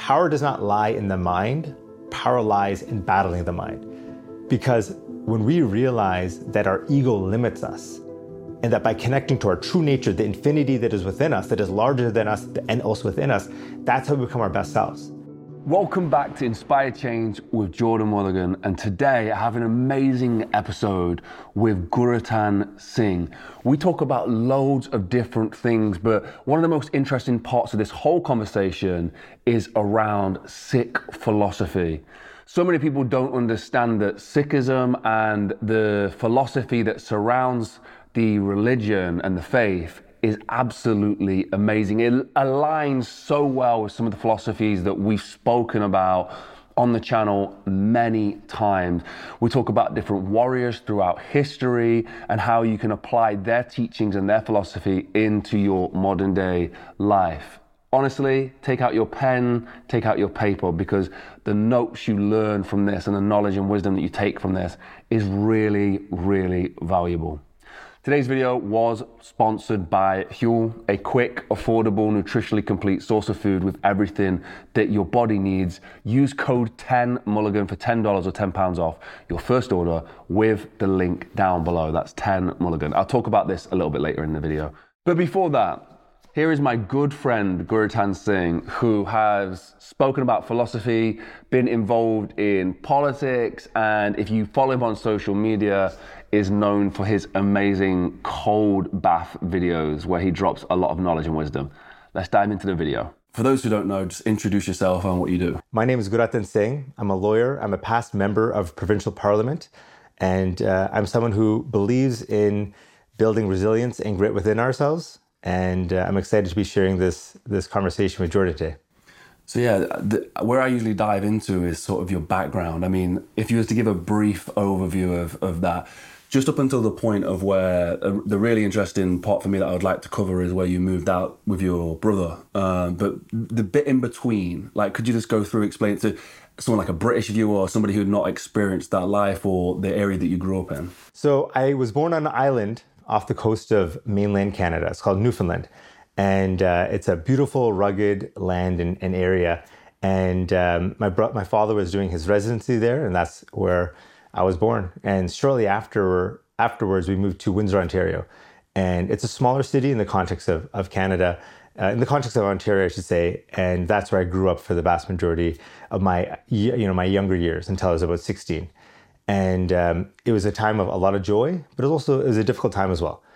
power does not lie in the mind, power lies in battling the mind. Because when we realize that our ego limits us, and that by connecting to our true nature, the infinity that is within us, that is larger than us and also within us, that's how we become our best selves. Welcome back to Inspire Change with Jordan Mulligan, and today I have an amazing episode with Gurratan Singh. We talk about loads of different things, but one of the most interesting parts of this whole conversation is around Sikh philosophy. So many people don't understand that Sikhism and the philosophy that surrounds the religion and the faith is absolutely amazing. It aligns so well with some of the philosophies that we've spoken about on the channel many times. We talk about different warriors throughout history and how you can apply their teachings and their philosophy into your modern day life. Honestly, take out your pen, take out your paper, because the notes you learn from this and the knowledge and wisdom that you take from this is really, really valuable. Today's video was sponsored by Huel, a quick, affordable, nutritionally complete source of food with everything that your body needs. Use code 10Mulligan for $10 or £10 off your first order with the link down below. That's 10Mulligan. I'll talk about this a little bit later in the video. But before that, here is my good friend Gurratan Singh, who has spoken about philosophy, been involved in politics, and if you follow him on social media, is known for his amazing cold bath videos where he drops a lot of knowledge and wisdom. Let's dive into the video. For those who don't know, just introduce yourself and what you do. My name is Gurratan Singh. I'm a lawyer. I'm a past member of provincial parliament, and I'm someone who believes in building resilience and grit within ourselves. And I'm excited to be sharing this conversation with Jordan today. So yeah, where I usually dive into is sort of your background. I mean, if you was to give a brief overview of that, just up until the point of where the really interesting part for me that I would like to cover is where you moved out with your brother. But the bit in between, like, could you just go through, explain it to someone like a British viewer or somebody who had not experienced that life or the area that you grew up in? So I was born on an island off the coast of mainland Canada. It's called Newfoundland. And it's a beautiful, rugged land and area. And my father was doing his residency there, and that's where I was born. And shortly afterwards, we moved to Windsor, Ontario. And it's a smaller city in the context of Canada, in the context of Ontario, I should say. And that's where I grew up for the vast majority of my younger years until I was about 16. And it was a time of a lot of joy, but it was a difficult time as well.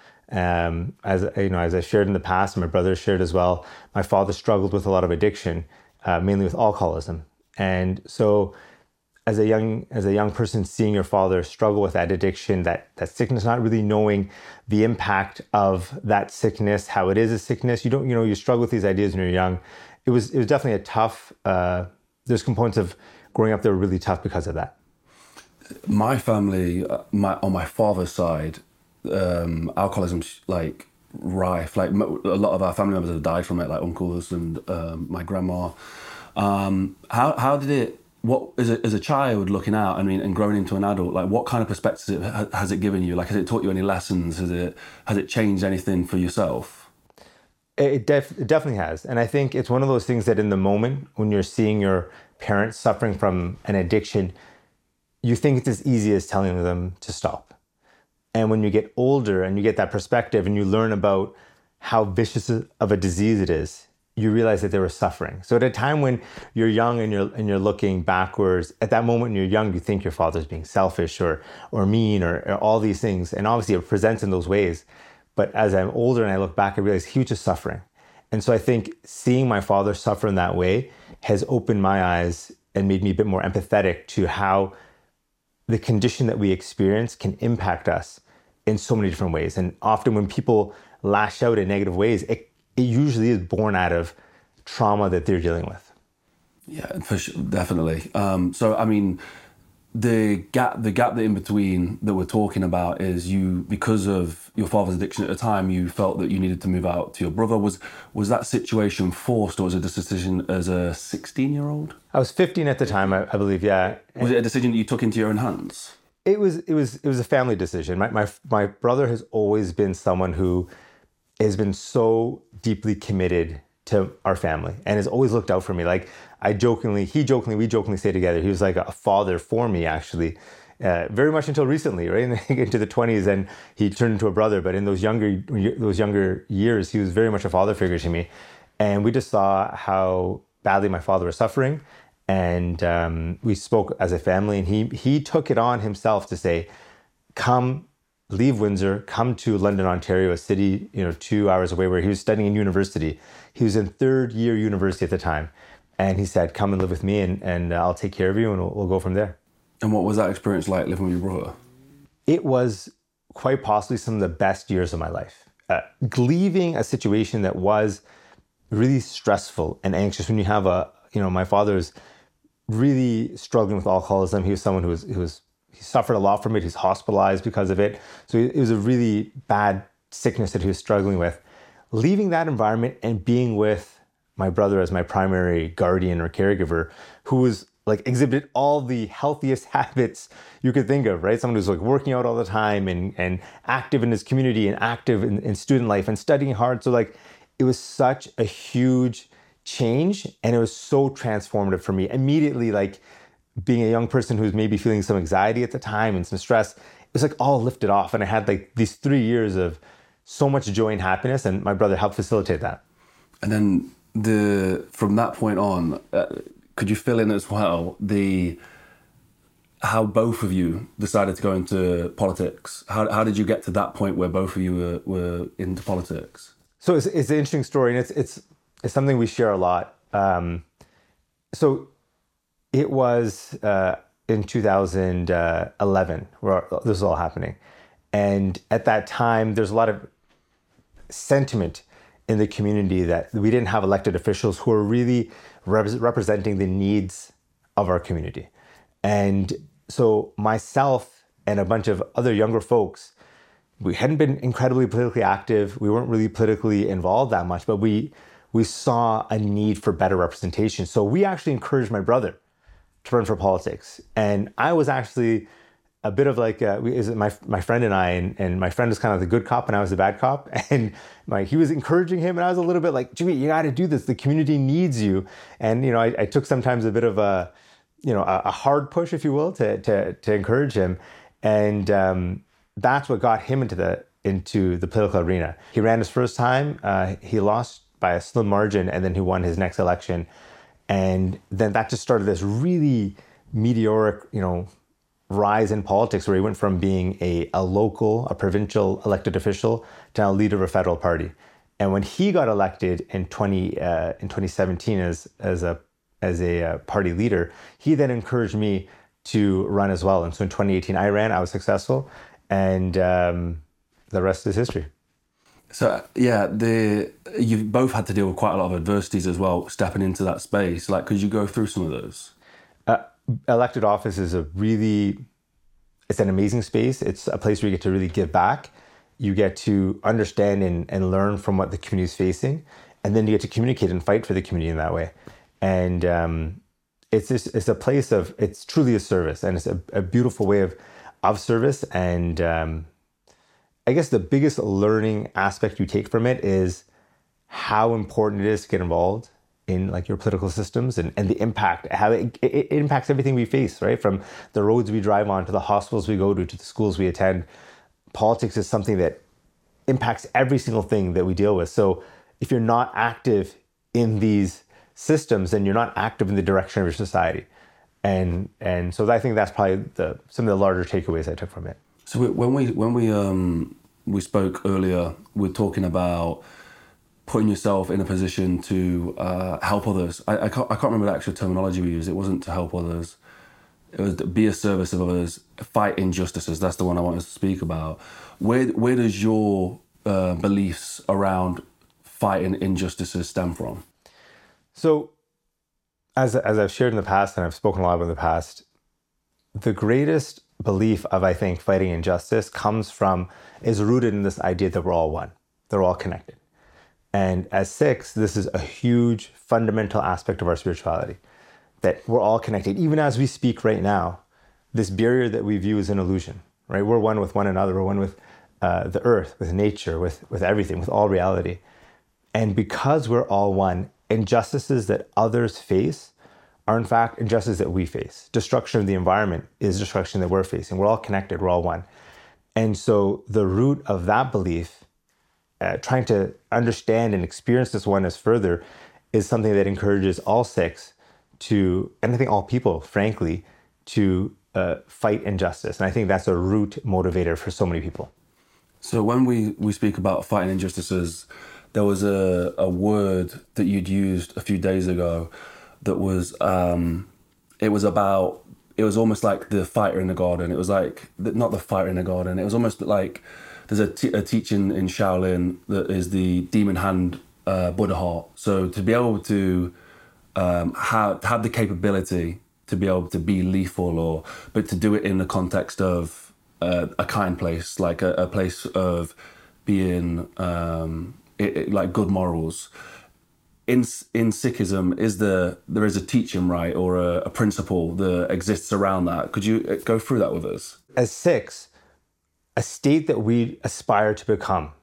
As I shared in the past, and my brother shared as well, my father struggled with a lot of addiction, mainly with alcoholism. And so as a young person, seeing your father struggle with that addiction, that sickness, not really knowing the impact of that sickness, how it is a sickness, you struggle with these ideas when you're young. It was definitely a tough, there's components of growing up that were really tough because of that. My family, on my father's side, alcoholism's like rife. Like a lot of our family members have died from it, like uncles and my grandma. How did it? What as a child looking out? I mean, and growing into an adult, like what kind of perspectives has it given you? Like, has it taught you any lessons? Has it changed anything for yourself? It definitely has, and I think it's one of those things that in the moment when you're seeing your parents suffering from an addiction, you think it's as easy as telling them to stop. And when you get older and you get that perspective and you learn about how vicious of a disease it is, you realize that they were suffering. So at a time when you're young and you're looking backwards, at that moment when you're young, you think your father's being selfish or mean or all these things. And obviously it presents in those ways. But as I'm older and I look back, I realize he was just suffering. And so I think seeing my father suffer in that way has opened my eyes and made me a bit more empathetic to how the condition that we experience can impact us in so many different ways. And often when people lash out in negative ways, it usually is born out of trauma that they're dealing with. Yeah, for sure, definitely. So, I mean, the gap that in between that we're talking about is because of your father's addiction at the time, you felt that you needed to move out to your brother. Was that situation forced, or was it a decision as a 16-year-old? I was 15 at the time, I believe, yeah. Was it a decision that you took into your own hands? It was a family decision. My brother has always been someone who has been so deeply committed to our family and has always looked out for me. Like we jokingly stay together. He was like a father for me, actually, very much until recently, right? Into the 20s, and he turned into a brother. But in those younger years, he was very much a father figure to me. And we just saw how badly my father was suffering. And we spoke as a family, and he took it on himself to say, come, leave Windsor, come to London, Ontario, a city, 2 hours away, where he was studying in university. He was in third year university at the time. And he said, come and live with me, and I'll take care of you, and we'll go from there. And what was that experience like, living with your brother? It was quite possibly some of the best years of my life. Leaving a situation that was really stressful and anxious. When you have my father's really struggling with alcoholism. He was someone he suffered a lot from it. He's hospitalized because of it. So it was a really bad sickness that he was struggling with. Leaving that environment and being with my brother as my primary guardian or caregiver, who was like exhibited all the healthiest habits you could think of, right? Someone who's like working out all the time and active in his community and active in student life and studying hard. So like it was such a huge change, and it was so transformative for me. Immediately, like being a young person who was maybe feeling some anxiety at the time and some stress, it was like all lifted off. And I had like these 3 years of so much joy and happiness, and my brother helped facilitate that. And then from that point on, could you fill in as well how both of you decided to go into politics? How did you get to that point where both of you were into politics? So it's an interesting story, and it's something we share a lot. So it was in 2011 where this was all happening. And at that time, there's a lot of sentiment in the community that we didn't have elected officials who were really representing the needs of our community. And so myself and a bunch of other younger folks, we hadn't been incredibly politically active. We weren't really politically involved that much, but we saw a need for better representation. So we actually encouraged my brother to run for politics. And I was actually a bit of like, my friend and I, and my friend was kind of the good cop and I was the bad cop. And he was encouraging him, and I was a little bit like, Jimmy, you got to do this. The community needs you. And, I took sometimes a bit of a hard push, if you will, to encourage him. And that's what got him into the political arena. He ran his first time. He lost by a slim margin, and then he won his next election. And then that just started this really meteoric, rise in politics, where he went from being a provincial elected official to now leader of a federal party. And when he got elected in 2017 as a party leader, he then encouraged me to run as well. And so in 2018, I ran. I was successful, and the rest is history. So yeah, you've both had to deal with quite a lot of adversities as well, stepping into that space. Like, could you go through some of those? Elected office is it's an amazing space. It's a place where you get to really give back. You get to understand and learn from what the community is facing, and then you get to communicate and fight for the community in that way. And it's a place it's truly a service, and it's a beautiful way of service. And I guess the biggest learning aspect you take from it is how important it is to get involved in like your political systems and the impact, how it impacts everything we face, right? From the roads we drive on to the hospitals we go to the schools we attend. Politics is something that impacts every single thing that we deal with. So if you're not active in these systems, then you're not active in the direction of your society. And so I think that's probably some of the larger takeaways I took from it. So when we spoke earlier, we're talking about putting yourself in a position to help others. I can't remember the actual terminology we used. It wasn't to help others. It was to be a service of others, fight injustices. That's the one I wanted to speak about. Where does your beliefs around fighting injustices stem from? So as I've shared in the past, and I've spoken a lot about in the past, the greatest belief of, I think, fighting injustice is rooted in this idea that we're all one, that we're all connected. And as Sikhs, this is a huge fundamental aspect of our spirituality, that we're all connected. Even as we speak right now, this barrier that we view as an illusion, right? We're one with one another. We're one with the earth, with nature, with everything, with all reality. And because we're all one, injustices that others face are in fact injustices that we face. Destruction of the environment is destruction that we're facing. We're all connected, we're all one. And so the root of that belief, trying to understand and experience this oneness further, is something that encourages all Sikhs to, and I think all people, frankly, to fight injustice. And I think that's a root motivator for so many people. So when we speak about fighting injustices, there was a word that you'd used a few days ago that was, it was almost like the fighter in the garden. It was like, not the fighter in the garden, it was almost like, there's a teaching in Shaolin that is the demon hand Buddha heart. So to be able to have the capability to be able to be lethal, but to do it in the context of a kind place, like a place of being like good morals. In Sikhism, there is a teaching, right, or a principle that exists around that. Could you go through that with us? As Sikhs, a state that we aspire to become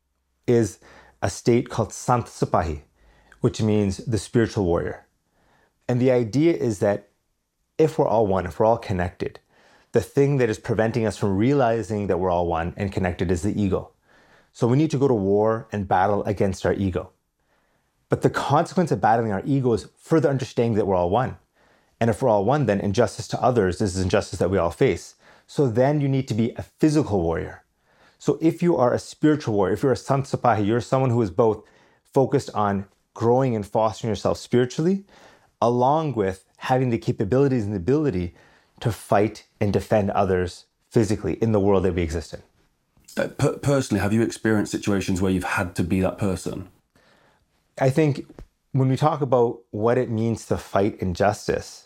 is a state called Sant Sipahi, which means the spiritual warrior. And the idea is that if we're all one, if we're all connected, the thing that is preventing us from realizing that we're all one and connected is the ego. So we need to go to war and battle against our ego. But the consequence of battling our ego is further understanding that we're all one. And if we're all one, then injustice to others is injustice that we all face. So then you need to be a physical warrior. So if you are a spiritual warrior, if you're a Sant Sipahi, you're someone who is both focused on growing and fostering yourself spiritually, along with having the capabilities and the ability to fight and defend others physically in the world that we exist in. Personally, have you experienced situations where you've had to be that person? I think when we talk about what it means to fight injustice,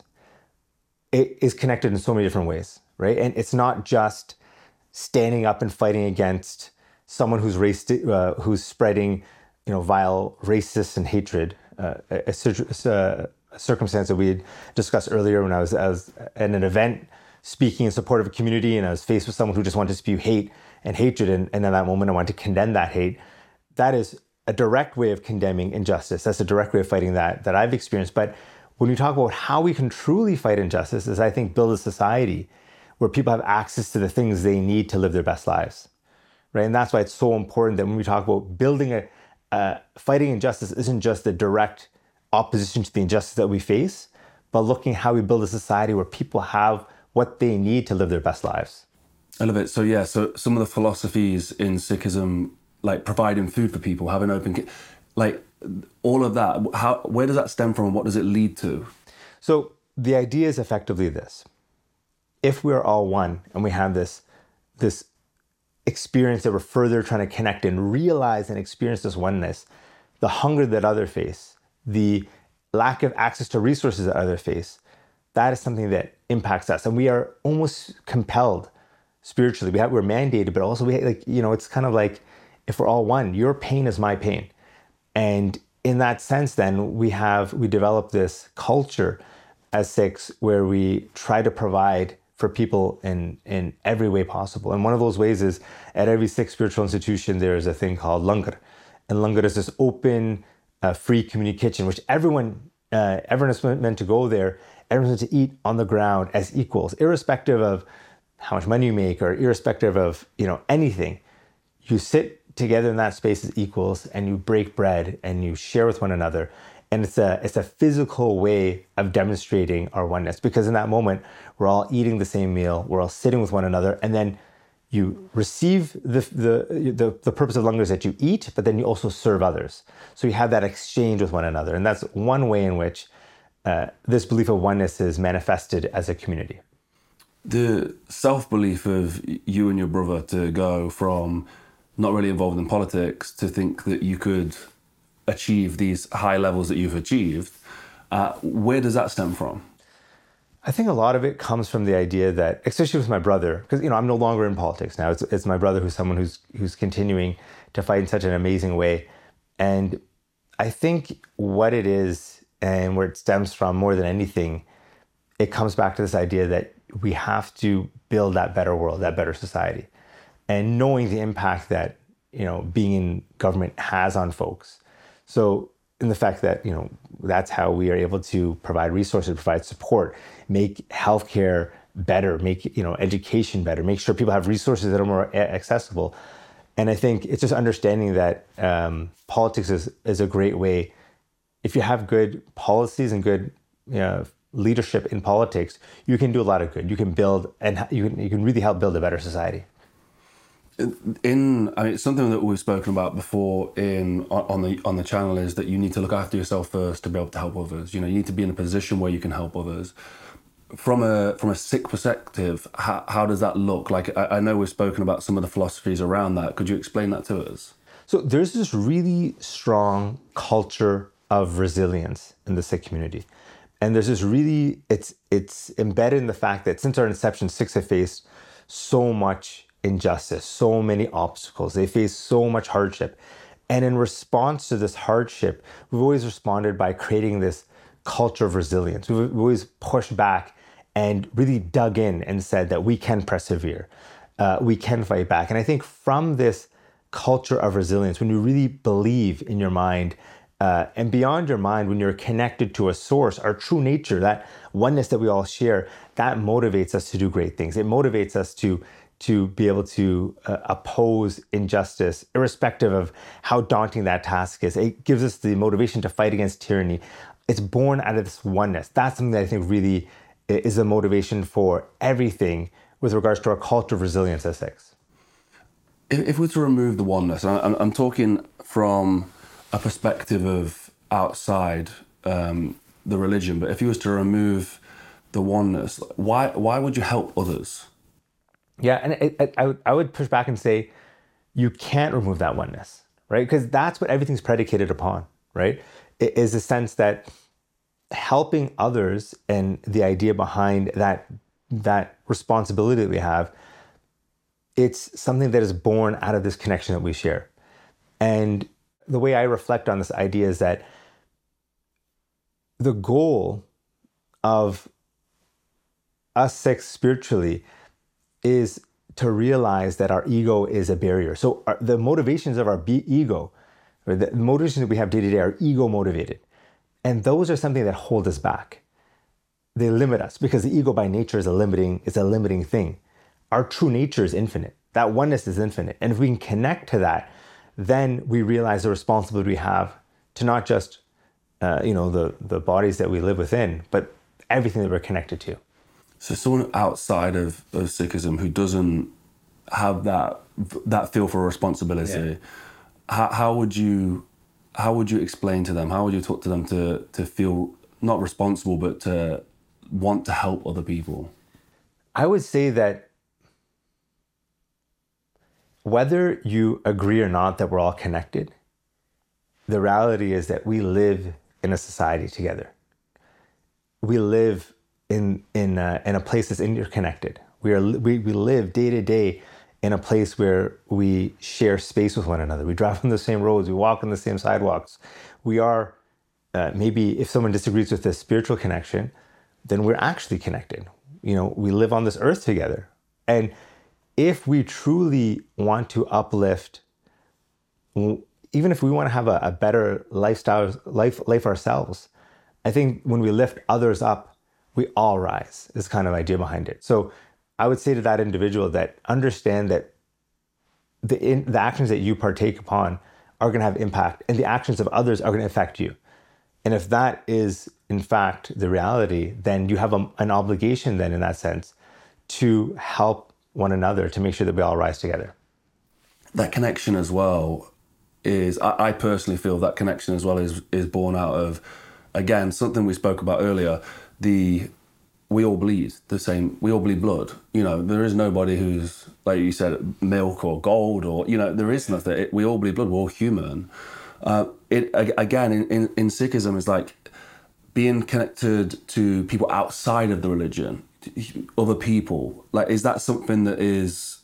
it is connected in so many different ways, right? And it's not just standing up and fighting against someone who's spreading, vile racist and hatred. A circumstance that we had discussed earlier when I was at an event speaking in support of a community, and I was faced with someone who just wanted to spew hate and hatred, and in that moment I wanted to condemn that hate. That is a direct way of condemning injustice. That's a direct way of fighting that I've experienced. But when we talk about how we can truly fight injustice, is I think build a society where people have access to the things they need to live their best lives, right? And that's why it's so important that when we talk about building fighting injustice isn't just the direct opposition to the injustice that we face, but looking how we build a society where people have what they need to live their best lives. I love it. So some of the philosophies in Sikhism, like providing food for people, having open, like all of that, where does that stem from and what does it lead to? So the idea is effectively this. If we're all one and we have this experience that we're further trying to connect and realize and experience this oneness, the hunger that others face, the lack of access to resources that others face, that is something that impacts us. And we are almost compelled spiritually. We're mandated, but also it's kind of like, if we're all one, your pain is my pain. And in that sense, then we develop this culture as Sikhs where we try to provide for people in every way possible. And one of those ways is at every Sikh spiritual institution, there is a thing called langar. And langar is this open, free community kitchen, which everyone is meant to go there. Everyone's meant to eat on the ground as equals, irrespective of how much money you make or irrespective of anything. You sit together in that space as equals and you break bread and you share with one another. And it's a physical way of demonstrating our oneness, because in that moment, we're all eating the same meal, we're all sitting with one another, and then you receive the purpose of langar is that you eat, but then you also serve others. So you have that exchange with one another. And that's one way in which this belief of oneness is manifested as a community. The self-belief of you and your brother to go from not really involved in politics to think that you could achieve these high levels that you've achieved, where does that stem from? I think a lot of it comes from the idea that, especially with my brother, because I'm no longer in politics now. It's my brother who's someone who's continuing to fight in such an amazing way. And I think what it is and where it stems from more than anything, it comes back to this idea that we have to build that better world, that better society. And knowing the impact that, being in government has on folks. So in the fact that, that's how we are able to provide resources, provide support, make healthcare better, make, education better, make sure people have resources that are more accessible. And I think it's just understanding that politics is a great way. If you have good policies and good leadership in politics, you can do a lot of good. You can build, and you can really help build a better society. Something that we've spoken about before on the channel is that you need to look after yourself first to be able to help others. You need to be in a position where you can help others. From a Sikh perspective, how does that look? Like, I know we've spoken about some of the philosophies around that. Could you explain that to us? So there's this really strong culture of resilience in the Sikh community. And there's this really, it's embedded in the fact that since our inception, Sikhs have faced so much injustice, so many obstacles. They face so much hardship. And in response to this hardship, we've always responded by creating this culture of resilience. We've always pushed back and really dug in and said that we can persevere, we can fight back. And I think from this culture of resilience, when you really believe in your mind, and beyond your mind, when you're connected to a source, our true nature, that oneness that we all share, that motivates us to do great things. It motivates us to be able to oppose injustice, irrespective of how daunting that task is. It gives us the motivation to fight against tyranny. It's born out of this oneness. That's something that I think really is a motivation for everything with regards to our culture of resilience as Sikhs. If we were to remove the oneness, and I'm talking from a perspective of outside the religion, but if you was to remove the oneness, why would you help others? Yeah, and I would push back and say you can't remove that oneness, right? Because that's what everything's predicated upon, right? It is a sense that helping others and the idea behind that responsibility that we have, it's something that is born out of this connection that we share. And the way I reflect on this idea is that the goal of us Sikhs spiritually is to realize that our ego is a barrier. So the motivations of our ego, or the motivations that we have day to day, are ego motivated. And those are something that hold us back. They limit us because the ego by nature is a limiting thing. Our true nature is infinite. That oneness is infinite. And if we can connect to that, then we realize the responsibility we have to not just the bodies that we live within, but everything that we're connected to. So someone outside of Sikhism who doesn't have that feel for responsibility, how would you explain to them? How would you talk to them to feel not responsible, but to want to help other people? I would say that whether you agree or not that we're all connected, the reality is that we live in a society together. We live in a place that's interconnected. We live day to day in a place where we share space with one another. We drive on the same roads. We walk on the same sidewalks. We are, maybe if someone disagrees with this spiritual connection, then we're actually connected. We live on this earth together. And if we truly want to uplift, even if we want to have a better life ourselves, I think when we lift others up, we all rise, is kind of idea behind it. So I would say to that individual that understand that the actions that you partake upon are going to have impact, and the actions of others are going to affect you. And if that is, in fact, the reality, then you have an obligation then in that sense to help one another to make sure that we all rise together. That connection as well is, I personally feel that connection as well is born out of, again, something we spoke about earlier, we all bleed the same, we all bleed blood. There is nobody who's, like you said, milk or gold or, there is nothing. We all bleed blood, we're all human. Again, in Sikhism, is like being connected to people outside of the religion, other people. Like, is that something that is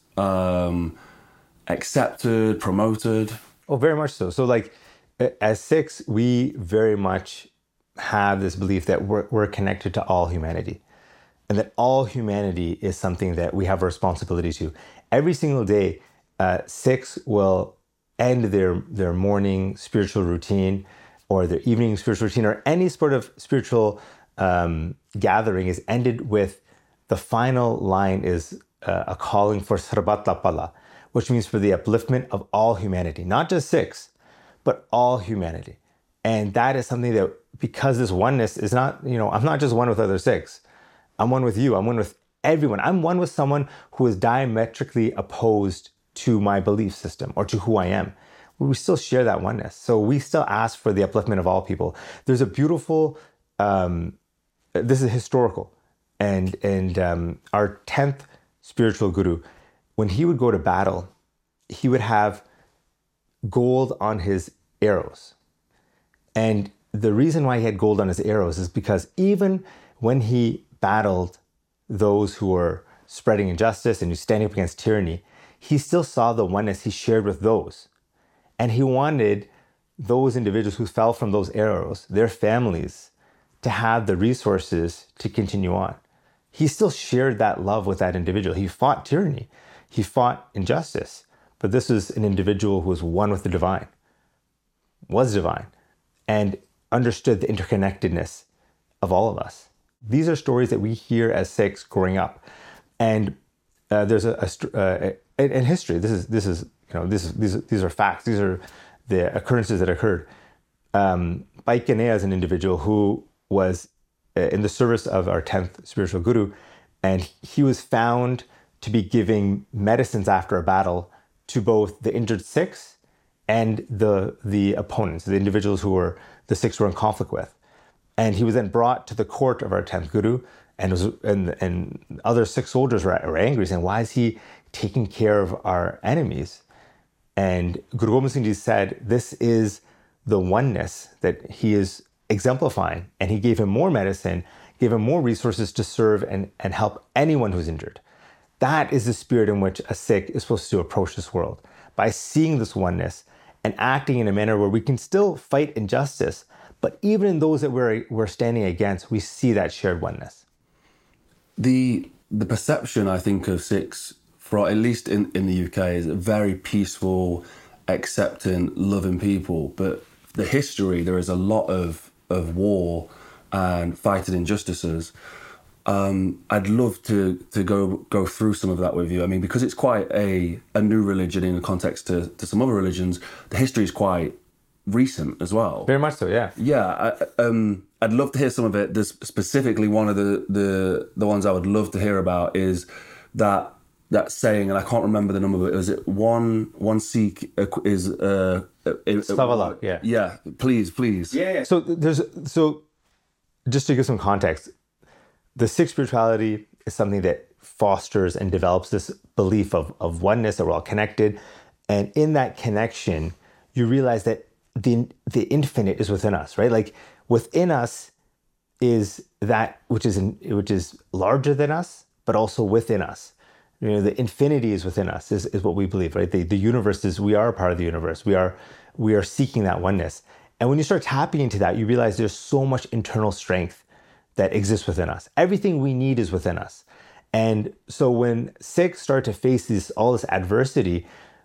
accepted, promoted? Oh, very much so. So like, as Sikhs, we very much have this belief that we're connected to all humanity, and that all humanity is something that we have a responsibility to. Every single day, Sikhs will end their morning spiritual routine or their evening spiritual routine or any sort of spiritual gathering is ended with the final line is a calling for Sarbat Lapala, which means for the upliftment of all humanity, not just Sikhs, but all humanity. And that is something that, because this oneness is not, I'm not just one with other Sikhs. I'm one with you. I'm one with everyone. I'm one with someone who is diametrically opposed to my belief system or to who I am. We still share that oneness. So we still ask for the upliftment of all people. There's a beautiful, this is historical. And our 10th spiritual guru, when he would go to battle, he would have gold on his arrows. And the reason why he had gold on his arrows is because even when he battled those who were spreading injustice and standing up against tyranny, he still saw the oneness he shared with those. And he wanted those individuals who fell from those arrows, their families, to have the resources to continue on. He still shared that love with that individual. He fought tyranny. He fought injustice. But this was an individual who was one with the divine, was divine, and understood the interconnectedness of all of us. These are stories that we hear as Sikhs growing up. And there's in history, these are facts. These are the occurrences that occurred. Bhai Kanhaiya is an individual who was in the service of our 10th spiritual guru, and he was found to be giving medicines after a battle to both the injured Sikhs and the opponents, the individuals who were the Sikhs were in conflict with. And he was then brought to the court of our 10th guru, and other Sikh soldiers were angry, saying, why is he taking care of our enemies? And Guru Gobind Singh Ji said, this is the oneness that he is exemplifying. And he gave him more medicine, gave him more resources to serve and help anyone who's injured. That is the spirit in which a Sikh is supposed to approach this world, by seeing this oneness and acting in a manner where we can still fight injustice, but even in those that we're standing against, we see that shared oneness. The perception, I think, of Sikhs, for at least in the UK, is very peaceful, accepting, loving people. But the history, there is a lot of war and fighting injustices. I'd love to go through some of that with you. I mean, because it's quite a new religion in the context to some other religions, the history is quite recent as well. Very much so, yeah. Yeah, I'd love to hear some of it. There's specifically one of the ones I would love to hear about is that saying, and I can't remember the number, but is it one Sikh is Savalak, yeah. Yeah, please. Yeah. So just to give some context, the Sikh spirituality is something that fosters and develops this belief of oneness, that we're all connected. And in that connection, you realize that the infinite is within us, right? Like within us is that which is larger than us, but also within us. The infinity is within us, is what we believe, right? The universe we are a part of the universe. We are seeking that oneness. And when you start tapping into that, you realize there's so much internal strength that exists within us. Everything we need is within us. And so when Sikhs start to face all this adversity,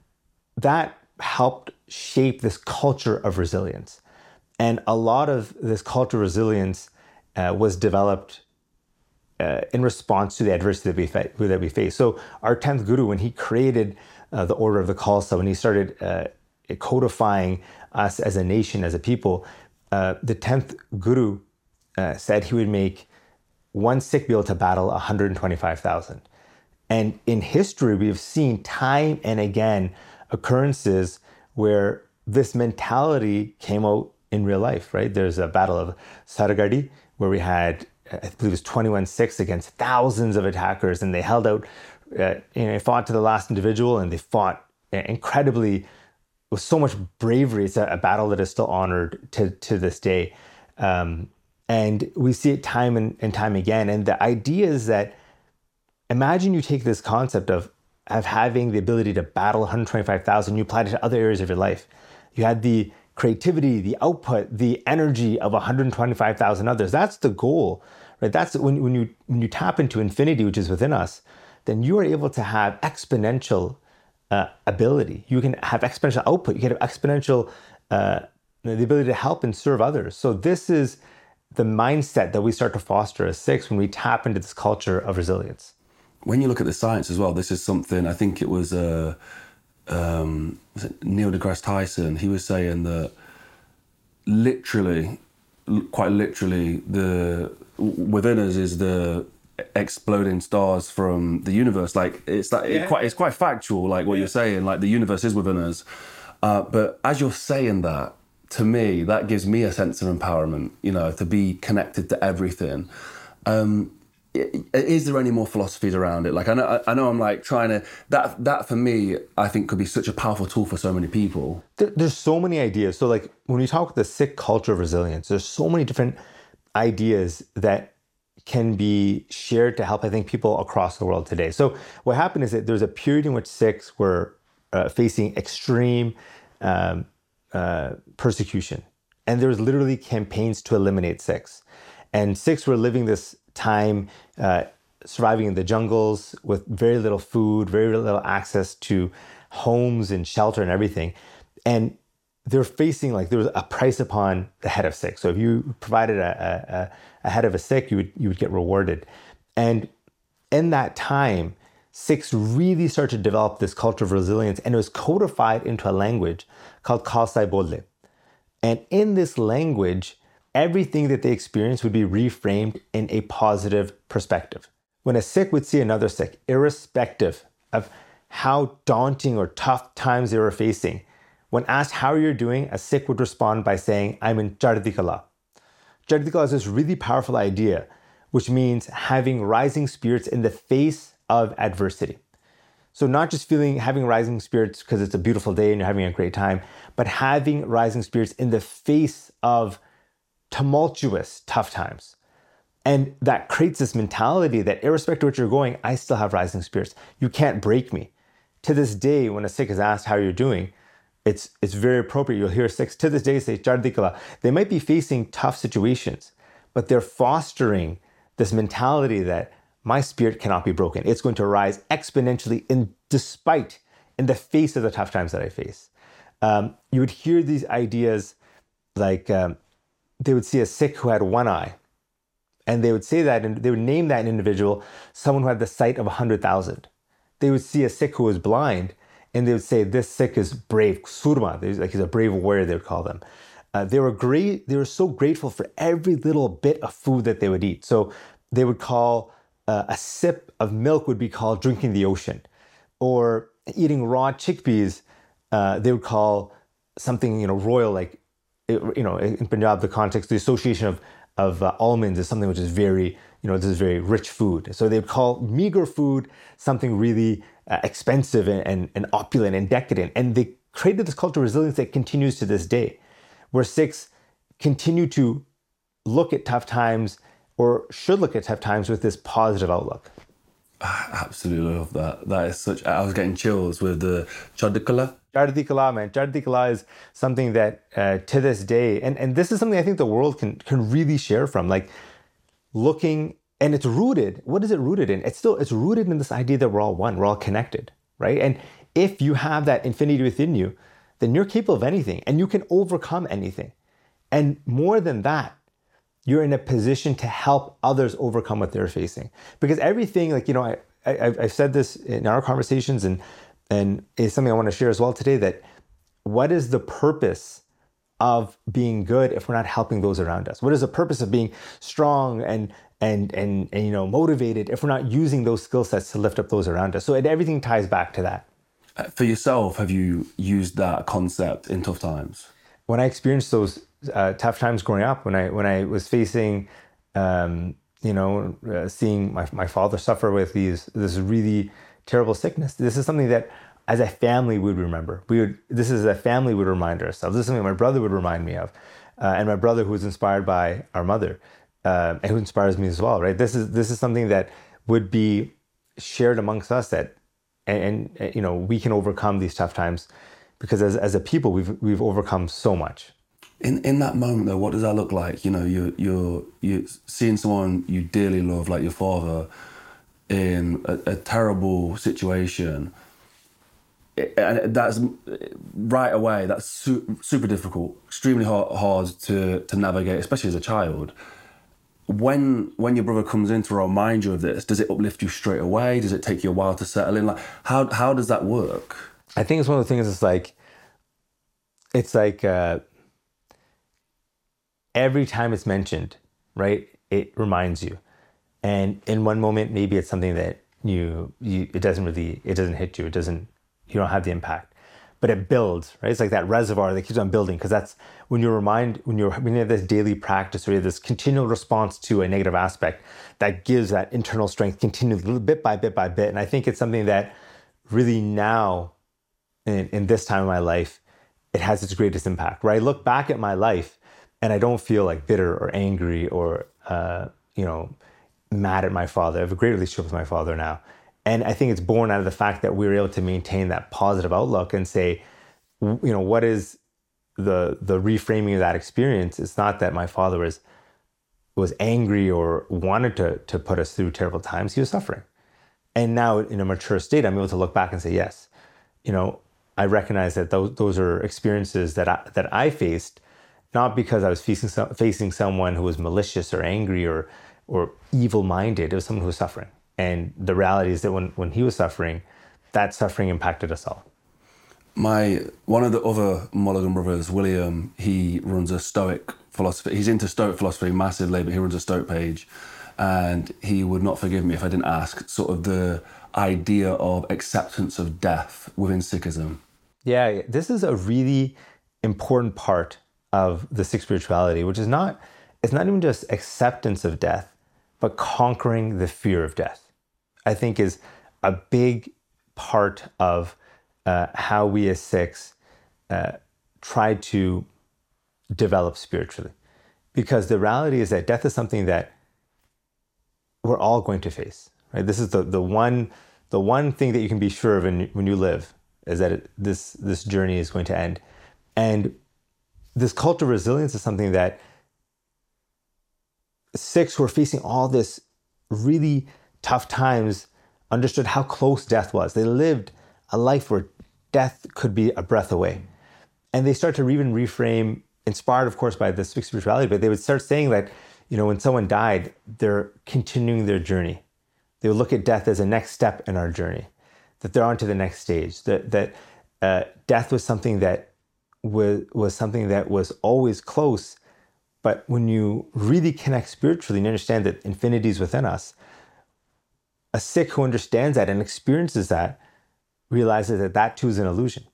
that helped shape this culture of resilience. And a lot of this culture of resilience was developed in response to the adversity that we face. So our 10th guru, when he created the order of the Khalsa, when he started codifying us as a nation, as a people, the 10th guru said he would make one Sikh be able to battle 125,000. And in history, we've seen time and again occurrences where this mentality came out in real life, right? There's a battle of Sargadi where we had, I believe it was 21 Sikhs against thousands of attackers, and they held out, they fought to the last individual, and they fought incredibly with so much bravery. It's a battle that is still honored to this day. And we see it time and time again. And the idea is that, imagine you take this concept of having the ability to battle 125,000, you apply it to other areas of your life. You had the creativity, the output, the energy of 125,000 others. That's the goal, right? That's when you tap into infinity, which is within us, then you are able to have exponential ability. You can have exponential output. You can have exponential the ability to help and serve others. So this is the mindset that we start to foster as Sikhs when we tap into this culture of resilience. When you look at the science as well, this is something, I think it was, was it Neil deGrasse Tyson, he was saying that literally, quite literally, within us is the exploding stars from the universe. Like it's quite factual, like what you're saying, like the universe is within us. But as you're saying that, to me, that gives me a sense of empowerment, to be connected to everything. Is there any more philosophies around it? Like I know I'm like trying to, that for me, I think could be such a powerful tool for so many people. There's so many ideas. So like when we talk the Sikh culture of resilience, there's so many different ideas that can be shared to help, I think, people across the world today. So what happened is that there's a period in which Sikhs were facing extreme persecution. And there was literally campaigns to eliminate Sikhs. And Sikhs were living this time surviving in the jungles with very little food, very little access to homes and shelter and everything. And they're facing, like, there was a price upon the head of Sikh. So if you provided a head of a Sikh, you would get rewarded. And in that time, Sikhs really started to develop this culture of resilience, and it was codified into a language called Khalsa Bodle. And in this language, everything that they experienced would be reframed in a positive perspective. When a Sikh would see another Sikh, irrespective of how daunting or tough times they were facing, when asked how you're doing, a Sikh would respond by saying, I'm in Chardi Kala. Chardi Kala is this really powerful idea, which means having rising spirits in the face of adversity. So not just having rising spirits because it's a beautiful day and you're having a great time, but having rising spirits in the face of tumultuous, tough times. And that creates this mentality that irrespective of what you're going, I still have rising spirits. You can't break me. To this day, when a Sikh is asked how you're doing, it's very appropriate. You'll hear Sikhs to this day say, Chardi Kala. They might be facing tough situations, but they're fostering this mentality that my spirit cannot be broken. It's going to rise exponentially in the face of the tough times that I face. You would hear these ideas like they would see a Sikh who had one eye, and they would say that, and they would name that individual someone who had the sight of 100,000. They would see a Sikh who was blind, and they would say, this Sikh is brave, Surma, he's a brave warrior, they would call them. They were so grateful for every little bit of food that they would eat. So they would call a sip of milk would be called drinking the ocean, or eating raw chickpeas. They would call something, royal, like, in Punjab, the context, the association of almonds is something which is very, this is very rich food. So they would call meager food something really expensive and opulent and decadent. And they created this cultural resilience that continues to this day, where Sikhs continue to look at tough times, or should look at tough times, with this positive outlook. I absolutely love that. That is I was getting chills with the Chardi Kala. Chardi Kala, man. Chardi Kala is something that to this day, and this is something I think the world can really share from, like looking, and it's rooted. What is it rooted in? It's rooted in this idea that we're all one, we're all connected, right? And if you have that infinity within you, then you're capable of anything, and you can overcome anything. And more than that, you're in a position to help others overcome what they're facing. Because everything, like, I've said this in our conversations, and it's something I want to share as well today, that what is the purpose of being good if we're not helping those around us? What is the purpose of being strong and motivated if we're not using those skill sets to lift up those around us? So everything ties back to that. For yourself, have you used that concept in tough times? When I experienced those tough times growing up, when I was facing, seeing my father suffer with this really terrible sickness, this is something that as a family we'd remember. This is a family would remind ourselves. This is something my brother would remind me of, and my brother, who was inspired by our mother, and who inspires me as well. Right? This is something that would be shared amongst us, that and we can overcome these tough times, because as a people we've overcome so much. In that moment though, what does that look like? You're seeing someone you dearly love, like your father, in a terrible situation. and that's right away, that's super difficult, extremely hard to navigate, especially as a child. When your brother comes in to remind you of this, does it uplift you straight away? Does it take you a while to settle in? Like, how does that work? I think it's one of the things. It's like every time it's mentioned, right? It reminds you, and in one moment, maybe it's something that it doesn't hit you. You don't have the impact, but it builds, right? It's like that reservoir that keeps on building, because that's when you have this daily practice, or you have this continual response to a negative aspect that gives that internal strength continually, bit by bit by bit. And I think it's something that really now, in this time of my life, it has its greatest impact. Where I look back at my life and I don't feel like bitter or angry or mad at my father. I have a great relationship with my father now. And I think it's born out of the fact that we were able to maintain that positive outlook and say, what is the reframing of that experience? It's not that my father was angry or wanted to put us through terrible times. He was suffering. And now in a mature state, I'm able to look back and say, yes, I recognize that those are experiences that I faced, not because I was facing someone who was malicious or angry or evil-minded. It was someone who was suffering. And the reality is that when he was suffering, that suffering impacted us all. One of the other Mulligan brothers, William, he runs a Stoic philosophy. He's into Stoic philosophy massively, but he runs a Stoic page. And he would not forgive me if I didn't ask sort of the idea of acceptance of death within Sikhism. Yeah, this is a really important part of the Sikh spirituality, which it's not even just acceptance of death, but conquering the fear of death, I think, is a big part of how we as Sikhs try to develop spiritually. Because the reality is that death is something that we're all going to face, right? This is the one thing that you can be sure of when you live, is that this journey is going to end. And this cult of resilience is something that Sikhs who are facing all this really tough times understood how close death was. They lived a life where death could be a breath away. And they start to even reframe, inspired, of course, by the Sikh spirituality, but they would start saying that, when someone died, they're continuing their journey. They would look at death as a next step in our journey, that they're on to the next stage, that death was something that was always close. But when you really connect spiritually and understand that infinity is within us, a Sikh who understands that and experiences that realizes that too is an illusion.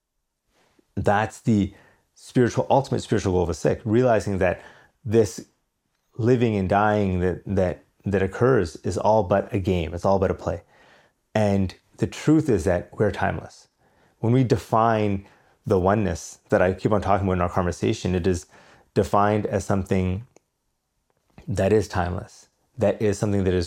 That's the ultimate spiritual goal of a Sikh, realizing that this living and dying that occurs is all but a game. It's all but a play. And the truth is that we're timeless. When we define the oneness that I keep on talking about in our conversation, it is defined as something that is timeless, that is something that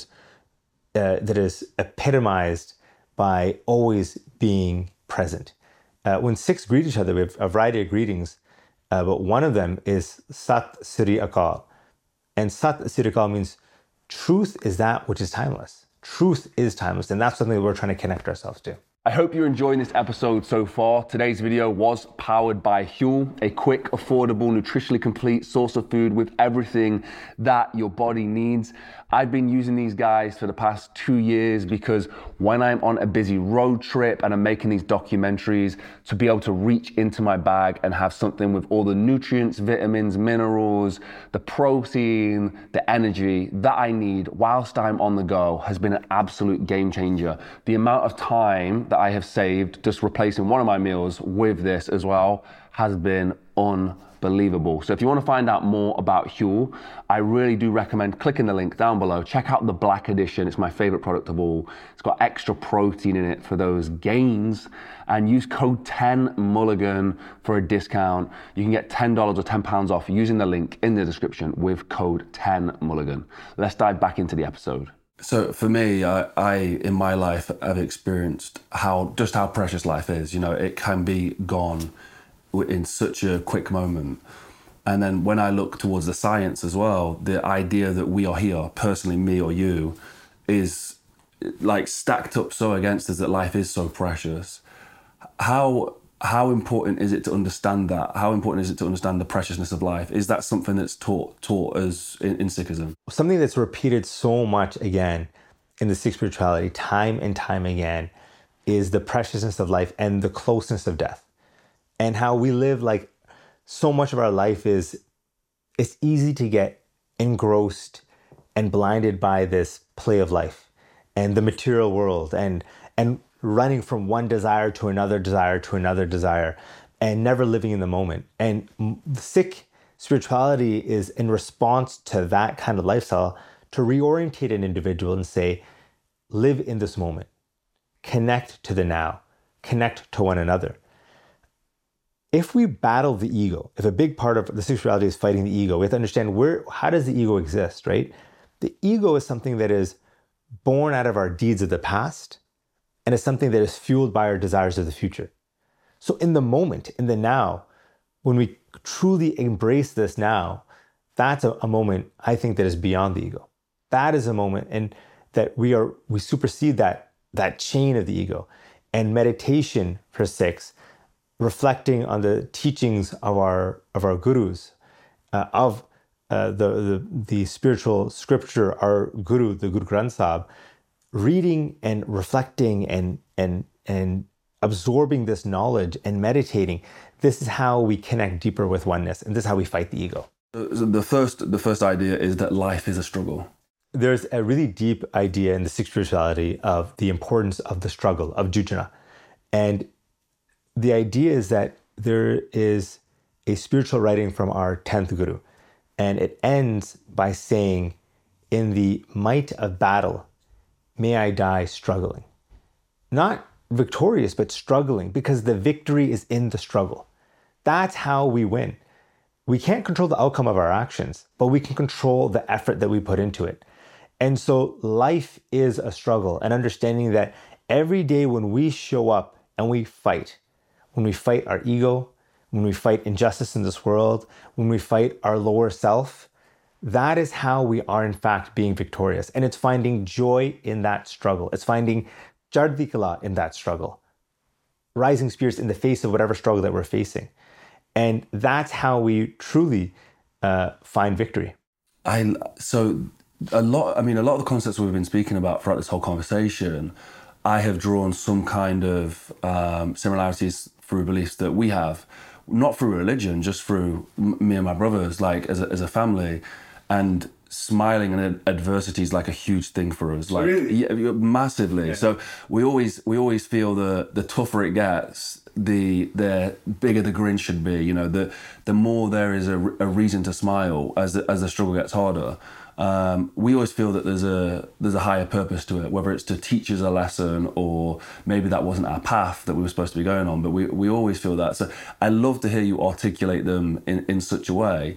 is epitomized by always being present. When Sikhs greet each other, we have a variety of greetings, but one of them is Sat Sri Akal. And Sat Sri Akal means truth is that which is timeless. Truth is timeless, and that's something that we're trying to connect ourselves to. I hope you're enjoying this episode so far. Today's video was powered by Huel, a quick, affordable, nutritionally complete source of food with everything that your body needs. I've been using these guys for the past 2 years because when I'm on a busy road trip and I'm making these documentaries, to be able to reach into my bag and have something with all the nutrients, vitamins, minerals, the protein, the energy that I need whilst I'm on the go has been an absolute game changer. The amount of time that I have saved just replacing one of my meals with this as well has been unbelievable. So if you want to find out more about Huel, I really do recommend clicking the link down below. Check out the black edition. It's my favorite product of all. It's got extra protein in it for those gains, and use code 10Mulligan for a discount. You can get $10 or £10 off using the link in the description with code 10Mulligan. Let's dive back into the episode. So for me, I in my life, I've experienced how precious life is. It can be gone in such a quick moment. And then when I look towards the science as well, the idea that we are here, personally, me or you, is like stacked up so against us that life is so precious. How important is it to understand that? How important is it to understand the preciousness of life? Is that something that's taught us in Sikhism? Something that's repeated so much again in the Sikh spirituality, time and time again, is the preciousness of life and the closeness of death. And how we live, like, so much of our life is, it's easy to get engrossed and blinded by this play of life and the material world and running from one desire to another desire to another desire and never living in the moment. And the Sikh spirituality is in response to that kind of lifestyle to reorientate an individual and say, live in this moment, connect to the now, connect to one another. If we battle the ego, if a big part of the Sikh spirituality is fighting the ego, we have to understand how does the ego exist, right? The ego is something that is born out of our deeds of the past, and is something that is fueled by our desires of the future. So in the moment, in the now, when we truly embrace this now, that's a moment, I think, that is beyond the ego. That is a moment, and that we supersede that chain of the ego. And meditation for Sikhs, reflecting on the teachings of our gurus, the spiritual scripture, our guru, the Guru Granth Sahib, reading and reflecting and absorbing this knowledge and meditating, this is how we connect deeper with oneness, and this is how we fight the ego. The first idea is that life is a struggle. There's a really deep idea in the Sikh spirituality of the importance of the struggle, of jujna. And the idea is that there is a spiritual writing from our 10th Guru, and it ends by saying, in the might of battle, may I die struggling. Not victorious, but struggling, because the victory is in the struggle. That's how we win. We can't control the outcome of our actions, but we can control the effort that we put into it. And so life is a struggle, and understanding that every day when we show up and we fight, when we fight our ego, when we fight injustice in this world, when we fight our lower self, that is how we are in fact being victorious. And it's finding joy in that struggle. It's finding Chardhi Kala in that struggle. Rising spirits in the face of whatever struggle that we're facing. And that's how we truly find victory. So a lot of the concepts we've been speaking about throughout this whole conversation, I have drawn some kind of similarities through beliefs that we have, not through religion, just through me and my brothers, like as a family. And smiling in adversity is like a huge thing for us, like really? Yeah, massively. Yeah. So we always feel the tougher it gets, the bigger the grin should be. You know, the more there is a reason to smile as the struggle gets harder. We always feel that there's a higher purpose to it, whether it's to teach us a lesson or maybe that wasn't our path that we were supposed to be going on. But we always feel that. So I love to hear you articulate them in such a way.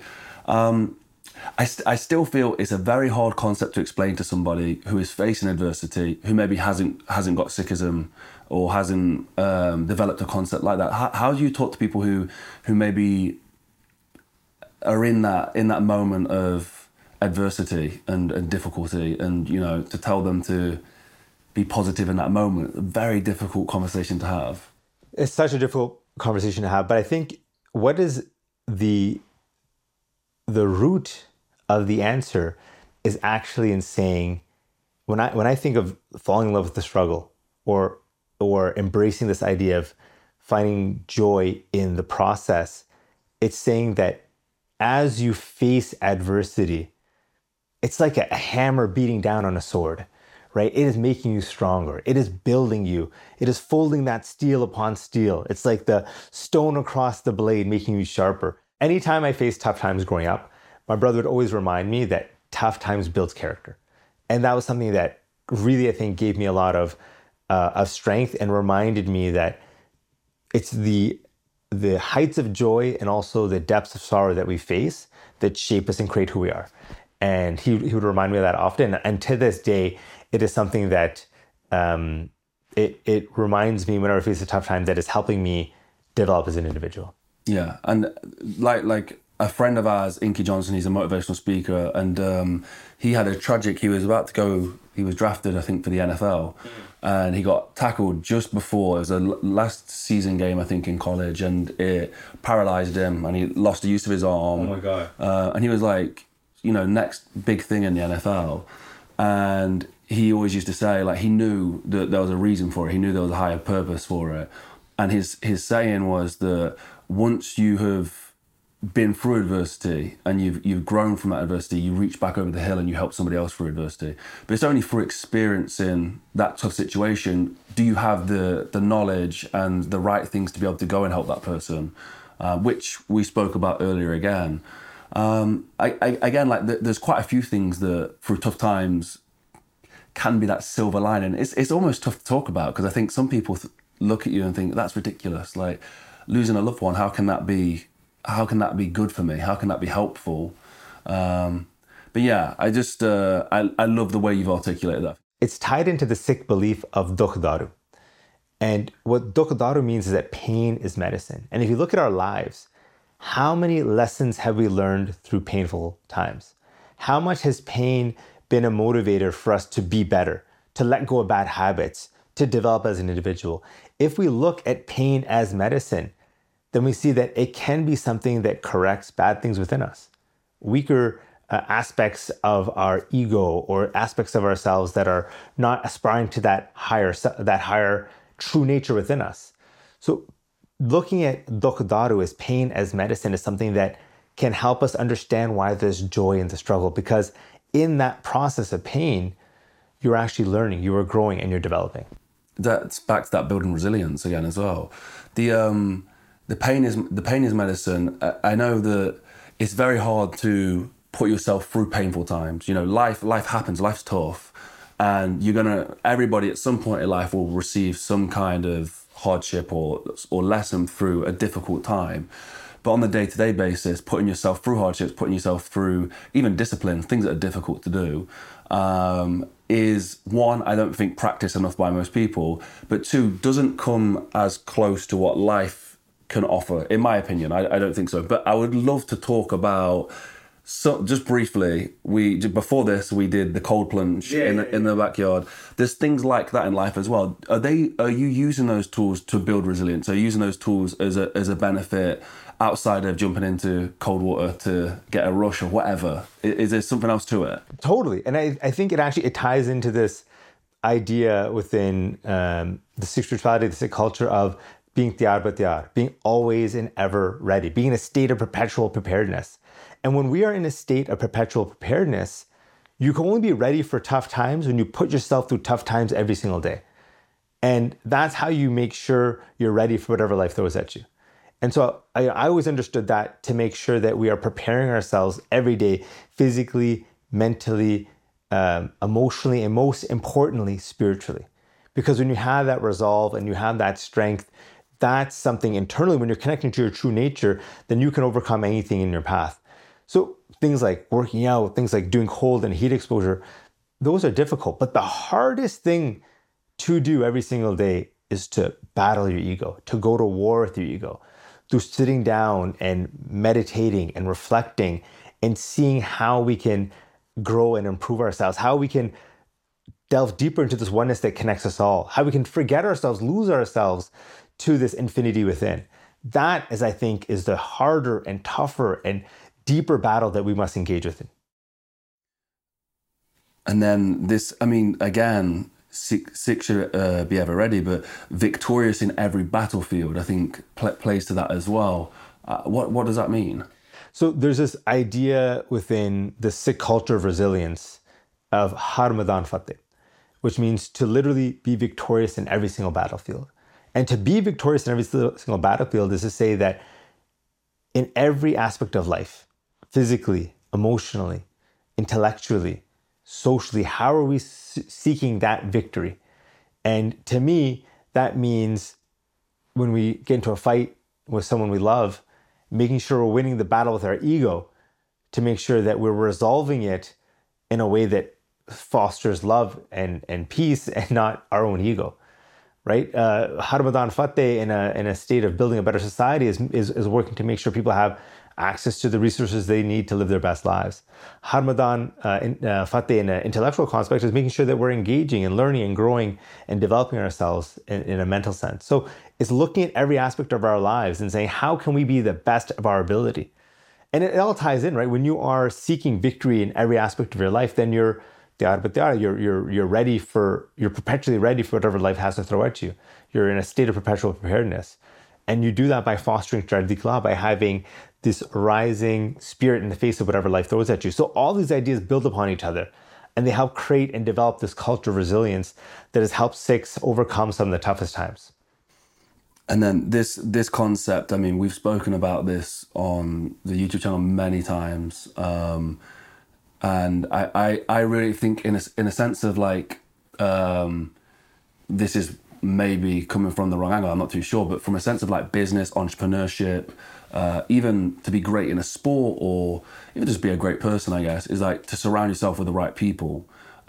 I still feel it's a very hard concept to explain to somebody who is facing adversity, who maybe hasn't got Sikhism or hasn't developed a concept like that. How do you talk to people who maybe are in that moment of adversity and difficulty, and to tell them to be positive in that moment? A very difficult conversation to have. It's such a difficult conversation to have, but I think what is the root of the answer is actually in saying, when I think of falling in love with the struggle or embracing this idea of finding joy in the process, it's saying that as you face adversity, it's like a hammer beating down on a sword, right? It is making you stronger. It is building you. It is folding that steel upon steel. It's like the stone across the blade, making you sharper. Anytime I faced tough times growing up, my brother would always remind me that tough times builds character. And that was something that really, I think, gave me a lot of strength and reminded me that it's the heights of joy and also the depths of sorrow that we face that shape us and create who we are. And he would remind me of that often. And to this day, it is something that it reminds me whenever I face a tough time that is helping me develop as an individual. Yeah, and like a friend of ours, Inky Johnson, he's a motivational speaker, and he had a tragic. He was about to go. He was drafted, I think, for the NFL, and he got tackled just before. It was a last season game, I think, in college, and it paralyzed him, and he lost the use of his arm. Oh my God! And he was like, next big thing in the NFL, and he always used to say, like, he knew that there was a reason for it. He knew there was a higher purpose for it, and his saying was that once you have been through adversity and you've grown from that adversity, you reach back over the hill and you help somebody else through adversity. But it's only through experiencing that tough situation do you have the knowledge and the right things to be able to go and help that person, which we spoke about earlier again. There's quite a few things that through tough times can be that silver lining. It's almost tough to talk about because I think some people look at you and think that's ridiculous. Like losing a loved one, how can that be good for me? How can that be helpful? But yeah, I just, I love the way you've articulated that. It's tied into the Sikh belief of Dukh Daru. And what Dukh Daru means is that pain is medicine. And if you look at our lives, how many lessons have we learned through painful times? How much has pain been a motivator for us to be better, to let go of bad habits, to develop as an individual? If we look at pain as medicine, then we see that it can be something that corrects bad things within us. Weaker aspects of our ego or aspects of ourselves that are not aspiring to that higher true nature within us. So looking at Dukh Daru as pain as medicine is something that can help us understand why there's joy in the struggle, because in that process of pain, you're actually learning, you are growing, and you're developing. That's back to that building resilience again as well. The pain is medicine. I know that it's very hard to put yourself through painful times. Life happens, life's tough, and everybody at some point in life will receive some kind of hardship or lesson through a difficult time. But on the day-to-day basis, putting yourself through hardships, putting yourself through even discipline, things that are difficult to do, is one, I don't think practiced enough by most people, but two, doesn't come as close to what life can offer, in my opinion. I don't think so. But I would love to talk about, just briefly, before this, we did the cold plunge in the backyard. There's things like that in life as well. Are you using those tools to build resilience? Are you using those tools as a benefit outside of jumping into cold water to get a rush or whatever? Is there something else to it? Totally. And I think it ties into this idea within the Sikh spirituality, the Sikh culture of being tiyar ba tiyar, being always and ever ready, being in a state of perpetual preparedness. And when we are in a state of perpetual preparedness, you can only be ready for tough times when you put yourself through tough times every single day. And that's how you make sure you're ready for whatever life throws at you. And so I always understood that to make sure that we are preparing ourselves every day, physically, mentally, emotionally, and most importantly, spiritually. Because when you have that resolve and you have that strength, that's something internally, when you're connecting to your true nature, then you can overcome anything in your path. So things like working out, things like doing cold and heat exposure, those are difficult. But the hardest thing to do every single day is to battle your ego, to go to war with your ego, through sitting down and meditating and reflecting and seeing how we can grow and improve ourselves, how we can delve deeper into this oneness that connects us all, how we can forget ourselves, lose ourselves to this infinity within. That is, I think, is the harder and tougher and deeper battle that we must engage with. And then this, again, Sikh should be ever ready, but victorious in every battlefield, I think, plays to that as well. What does that mean? So there's this idea within the Sikh culture of resilience of Har Maidan Fateh, which means to literally be victorious in every single battlefield. And to be victorious in every single battlefield is to say that in every aspect of life, physically, emotionally, intellectually, socially, how are we seeking that victory? And to me, that means when we get into a fight with someone we love, making sure we're winning the battle with our ego, to make sure that we're resolving it in a way that fosters love and peace and not our own ego, right? Har Maidan Fateh in a state of building a better society is working to make sure people have access to the resources they need to live their best lives. Harmadan Fateh in an intellectual context is making sure that we're engaging and learning and growing and developing ourselves in a mental sense. So it's looking at every aspect of our lives and saying, how can we be the best of our ability? And it all ties in, right? When you are seeking victory in every aspect of your life, then you're perpetually ready for whatever life has to throw at you. You're in a state of perpetual preparedness. And you do that by fostering Shardikla, by having this rising spirit in the face of whatever life throws at you. So all these ideas build upon each other, and they help create and develop this culture of resilience that has helped Sikhs overcome some of the toughest times. And then this concept, I mean, we've spoken about this on the YouTube channel many times. And I really think in a sense of like, this is maybe coming from the wrong angle, I'm not too sure, but from a sense of like business, entrepreneurship, even to be great in a sport or even just be a great person, I guess, is like to surround yourself with the right people.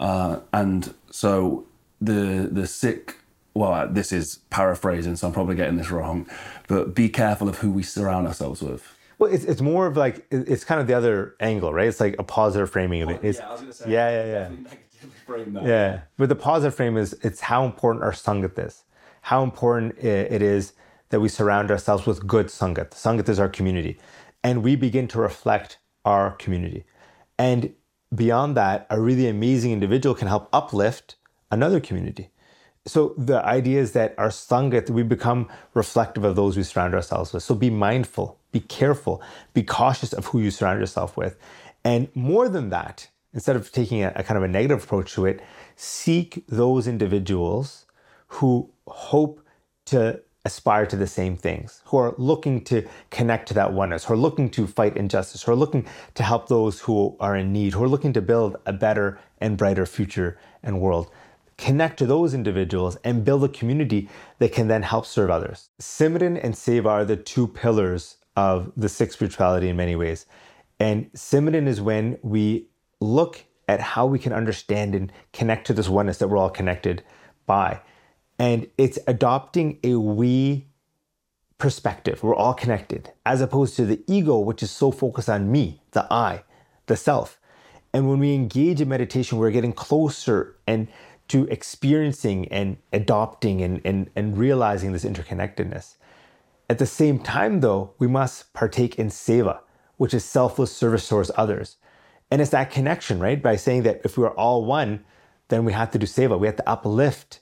And so the Sikh, well, this is paraphrasing, so I'm probably getting this wrong, but be careful of who we surround ourselves with. Well, it's more of like, it's kind of the other angle, right? It's like a positive framing of it. Yeah, I was going to say. Yeah. Frame that. Yeah, but the positive frame is it's how important our sangat is, how important it is that we surround ourselves with good sangat. Sangat is our community, and we begin to reflect our community. And beyond that, a really amazing individual can help uplift another community. So the idea is that our sangat, we become reflective of those we surround ourselves with. So be mindful, be careful, be cautious of who you surround yourself with. And more than that, instead of taking a kind of a negative approach to it, seek those individuals who hope to aspire to the same things, who are looking to connect to that oneness, who are looking to fight injustice, who are looking to help those who are in need, who are looking to build a better and brighter future and world. Connect to those individuals and build a community that can then help serve others. Simran and Seva are the two pillars of the Sikh spirituality in many ways. And Simran is when we look at how we can understand and connect to this oneness that we're all connected by. And it's adopting a we perspective. We're all connected, as opposed to the ego, which is so focused on me, the I, the self. And when we engage in meditation, we're getting closer and to experiencing and adopting and realizing this interconnectedness. At the same time, though, we must partake in seva, which is selfless service towards others. And it's that connection, right? By saying that if we are all one, then we have to do seva. We have to uplift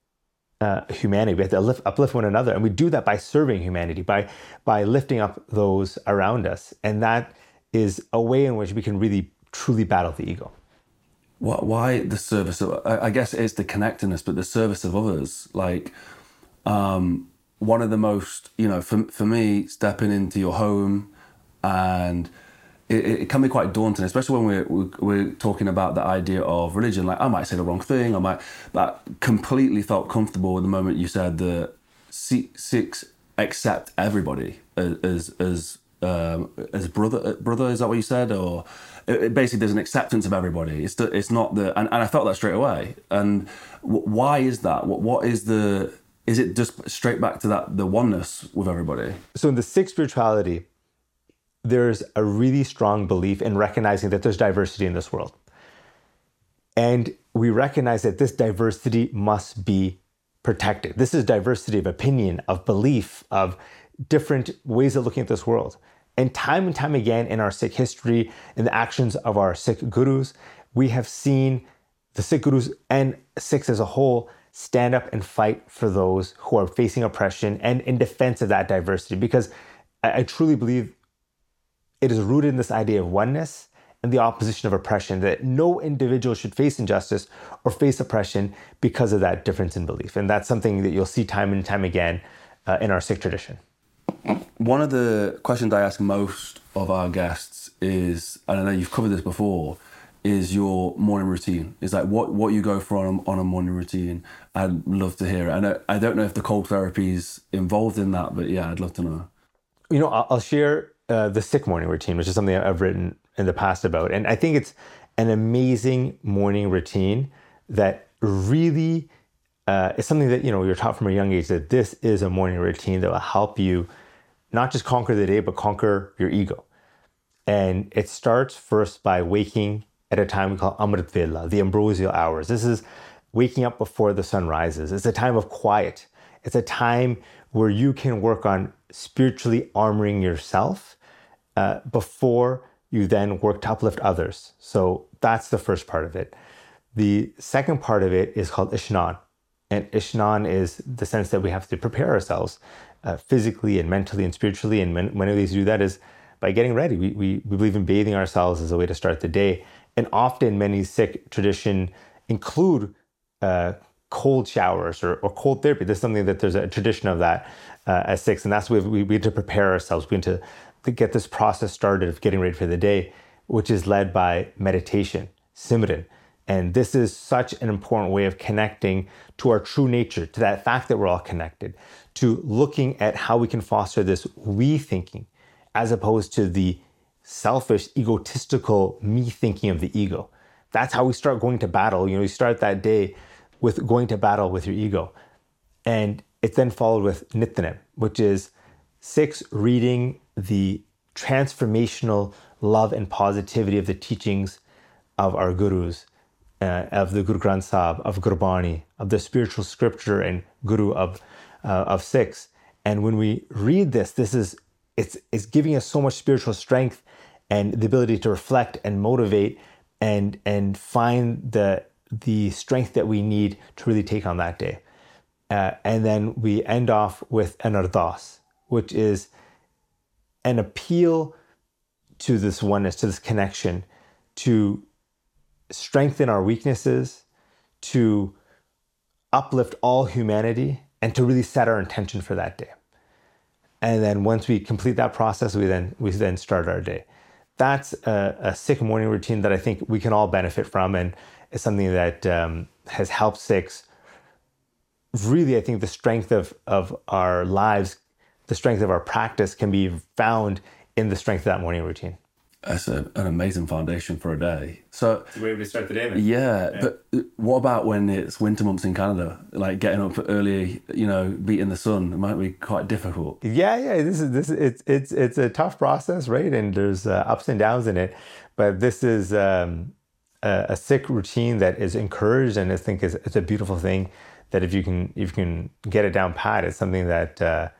humanity. We have to uplift one another. And we do that by serving humanity, by lifting up those around us. And that is a way in which we can really, truly battle the ego. Why the service of, I guess it's the connectedness, but the service of others. Like, one of the most, for me, stepping into your home, and it can be quite daunting, especially when we're talking about the idea of religion. Like, I might say the wrong thing, but completely felt comfortable the moment you said that Sikhs accept everybody as brother. Is that what you said? Or basically, there's an acceptance of everybody. It's not and I felt that straight away. And why is that? What is the? Is it just straight back to that the oneness with everybody? So in the Sikh spirituality, there's a really strong belief in recognizing that there's diversity in this world. And we recognize that this diversity must be protected. This is diversity of opinion, of belief, of different ways of looking at this world. And time again in our Sikh history, in the actions of our Sikh gurus, we have seen the Sikh gurus and Sikhs as a whole stand up and fight for those who are facing oppression and in defense of that diversity. Because I truly believe it is rooted in this idea of oneness and the opposition of oppression, that no individual should face injustice or face oppression because of that difference in belief. And that's something that you'll see time and time again in our Sikh tradition. One of the questions I ask most of our guests is, and I know you've covered this before, is your morning routine. It's like what you go for on a morning routine. I'd love to hear it. I don't know if the cold therapy is involved in that, but yeah, I'd love to know. I'll share the Sikh morning routine, which is something I've written in the past about. And I think it's an amazing morning routine that really is something that, you're taught from a young age, that this is a morning routine that will help you not just conquer the day, but conquer your ego. And it starts first by waking at a time we call Amrit Vela, the ambrosial hours. This is waking up before the sun rises. It's a time of quiet. It's a time where you can work on spiritually armoring yourself before you then work to uplift others. So that's the first part of it. The second part of it is called Ishnan. And Ishnan is the sense that we have to prepare ourselves physically and mentally and spiritually. And one of the ways to do that is by getting ready. We believe in bathing ourselves as a way to start the day. And often many Sikh tradition include cold showers or cold therapy. There's something that there's a tradition of that as Sikhs. And that's why we need to prepare ourselves. We need to get this process started of getting ready for the day, which is led by meditation, Simran. And this is such an important way of connecting to our true nature, to that fact that we're all connected, to looking at how we can foster this we thinking, as opposed to the selfish, egotistical me thinking of the ego. That's how we start going to battle. You start that day with going to battle with your ego. And it's then followed with Nityanem, which is Sikhs reading the transformational love and positivity of the teachings of our gurus, of the Guru Granth Sahib, of Gurbani, of the spiritual scripture and guru of Sikhs. And when we read this, it's giving us so much spiritual strength and the ability to reflect and motivate and find the strength that we need to really take on that day. And then we end off with an ardas, which is an appeal to this oneness, to this connection, to strengthen our weaknesses, to uplift all humanity, and to really set our intention for that day. And then once we complete that process, we then start our day. That's a Sikh morning routine that I think we can all benefit from, and is something that has helped Sikhs. Really, I think the strength of our lives, the strength of our practice can be found in the strength of that morning routine. That's an amazing foundation for a day. So it's a way to start the day, then. Yeah, but what about when it's winter months in Canada? Like getting up early, beating the sun, it might be quite difficult. Yeah. It's a tough process, right? And there's ups and downs in it. But this is a Sikh routine that is encouraged, and I think it's a beautiful thing. That if you can get it down pat, it's something that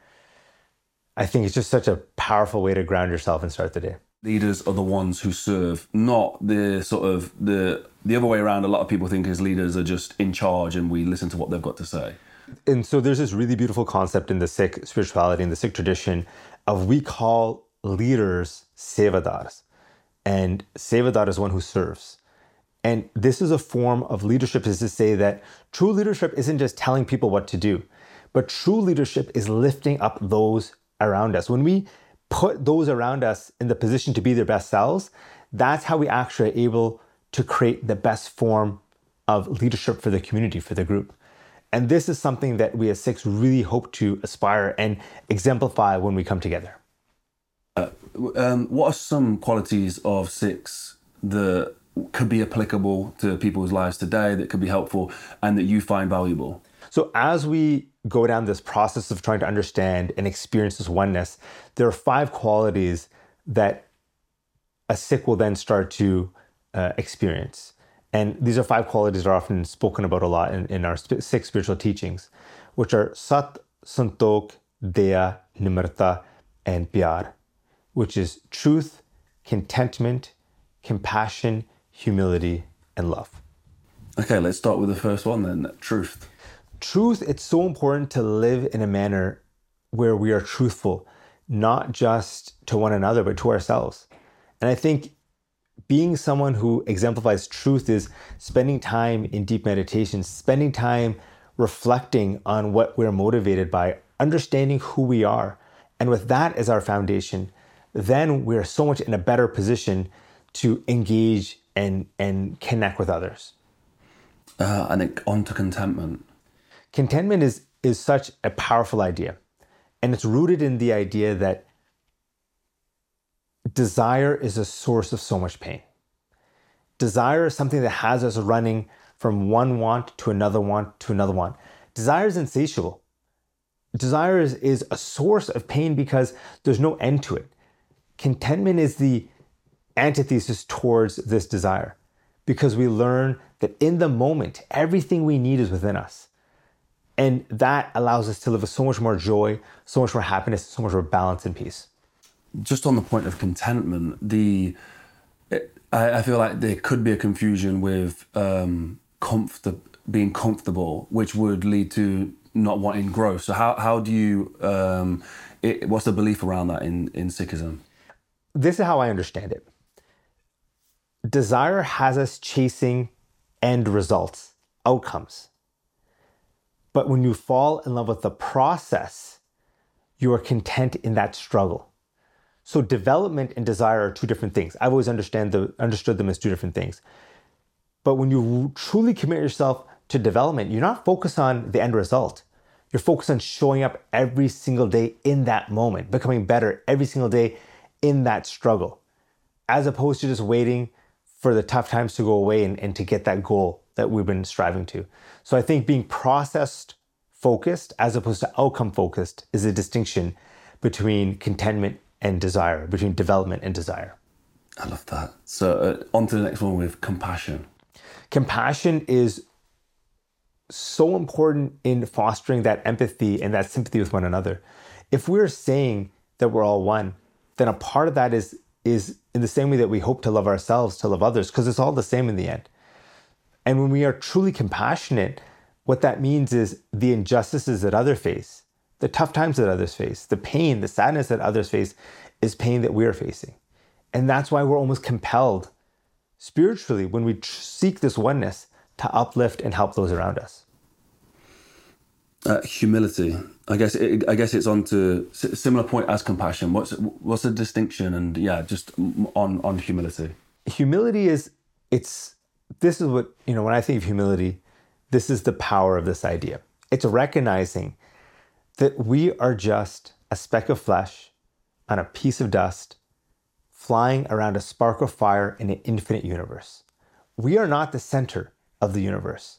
I think is just such a powerful way to ground yourself and start the day. Leaders are the ones who serve, not the sort of the other way around. A lot of people think as leaders are just in charge and we listen to what they've got to say. And so there's this really beautiful concept in the Sikh spirituality, in the Sikh tradition, of we call leaders sevadars. And sevadar is one who serves. And this is a form of leadership, is to say that true leadership isn't just telling people what to do, but true leadership is lifting up those around us. When we put those around us in the position to be their best selves, that's how we actually are able to create the best form of leadership for the community, for the group. And this is something that we as Sikhs really hope to aspire and exemplify when we come together. What are some qualities of Sikhs that could be applicable to people's lives today, that could be helpful and that you find valuable? So as we go down this process of trying to understand and experience this oneness, there are 5 qualities that a Sikh will then start to experience. And these are 5 qualities that are often spoken about a lot in our Sikh spiritual teachings, which are Sat, Santok, Daya, Nimrata, and Pyar, which is truth, contentment, compassion, humility, and love. Okay, let's start with the first one then, truth. Truth, it's so important to live in a manner where we are truthful, not just to one another, but to ourselves. And I think being someone who exemplifies truth is spending time in deep meditation, spending time reflecting on what we're motivated by, understanding who we are. And with that as our foundation, then we're so much in a better position to engage and connect with others. And on to contentment. Contentment is such a powerful idea. And it's rooted in the idea that desire is a source of so much pain. Desire is something that has us running from one want to another want to another want. Desire is insatiable. Desire is a source of pain because there's no end to it. Contentment is the antithesis towards this desire, because we learn that in the moment, everything we need is within us. And that allows us to live with so much more joy, so much more happiness, so much more balance and peace. Just on the point of contentment, I feel like there could be a confusion with being comfortable, which would lead to not wanting growth. So how do you, what's the belief around that in Sikhism? This is how I understand it. Desire has us chasing end results, outcomes. But when you fall in love with the process, you are content in that struggle. So development and desire are two different things. I've always understood them as two different things. But when you truly commit yourself to development, you're not focused on the end result. You're focused on showing up every single day in that moment, becoming better every single day in that struggle, as opposed to just waiting for the tough times to go away and to get that goal that we've been striving to. So I think being process focused as opposed to outcome focused is a distinction between contentment and desire, between development and desire. I love that. So on to the next one with compassion. Compassion is so important in fostering that empathy and that sympathy with one another. If we're saying that we're all one, then a part of that is in the same way that we hope to love ourselves, to love others, because it's all the same in the end. And when we are truly compassionate, what that means is the injustices that others face, the tough times that others face, the pain, the sadness that others face is pain that we're facing. And that's why we're almost compelled spiritually when we seek this oneness to uplift and help those around us. Humility. I guess it's on to similar point as compassion. What's the distinction? And just on humility. Humility this is what, when I think of humility, this is the power of this idea. It's recognizing that we are just a speck of flesh on a piece of dust flying around a spark of fire in an infinite universe. We are not the center of the universe,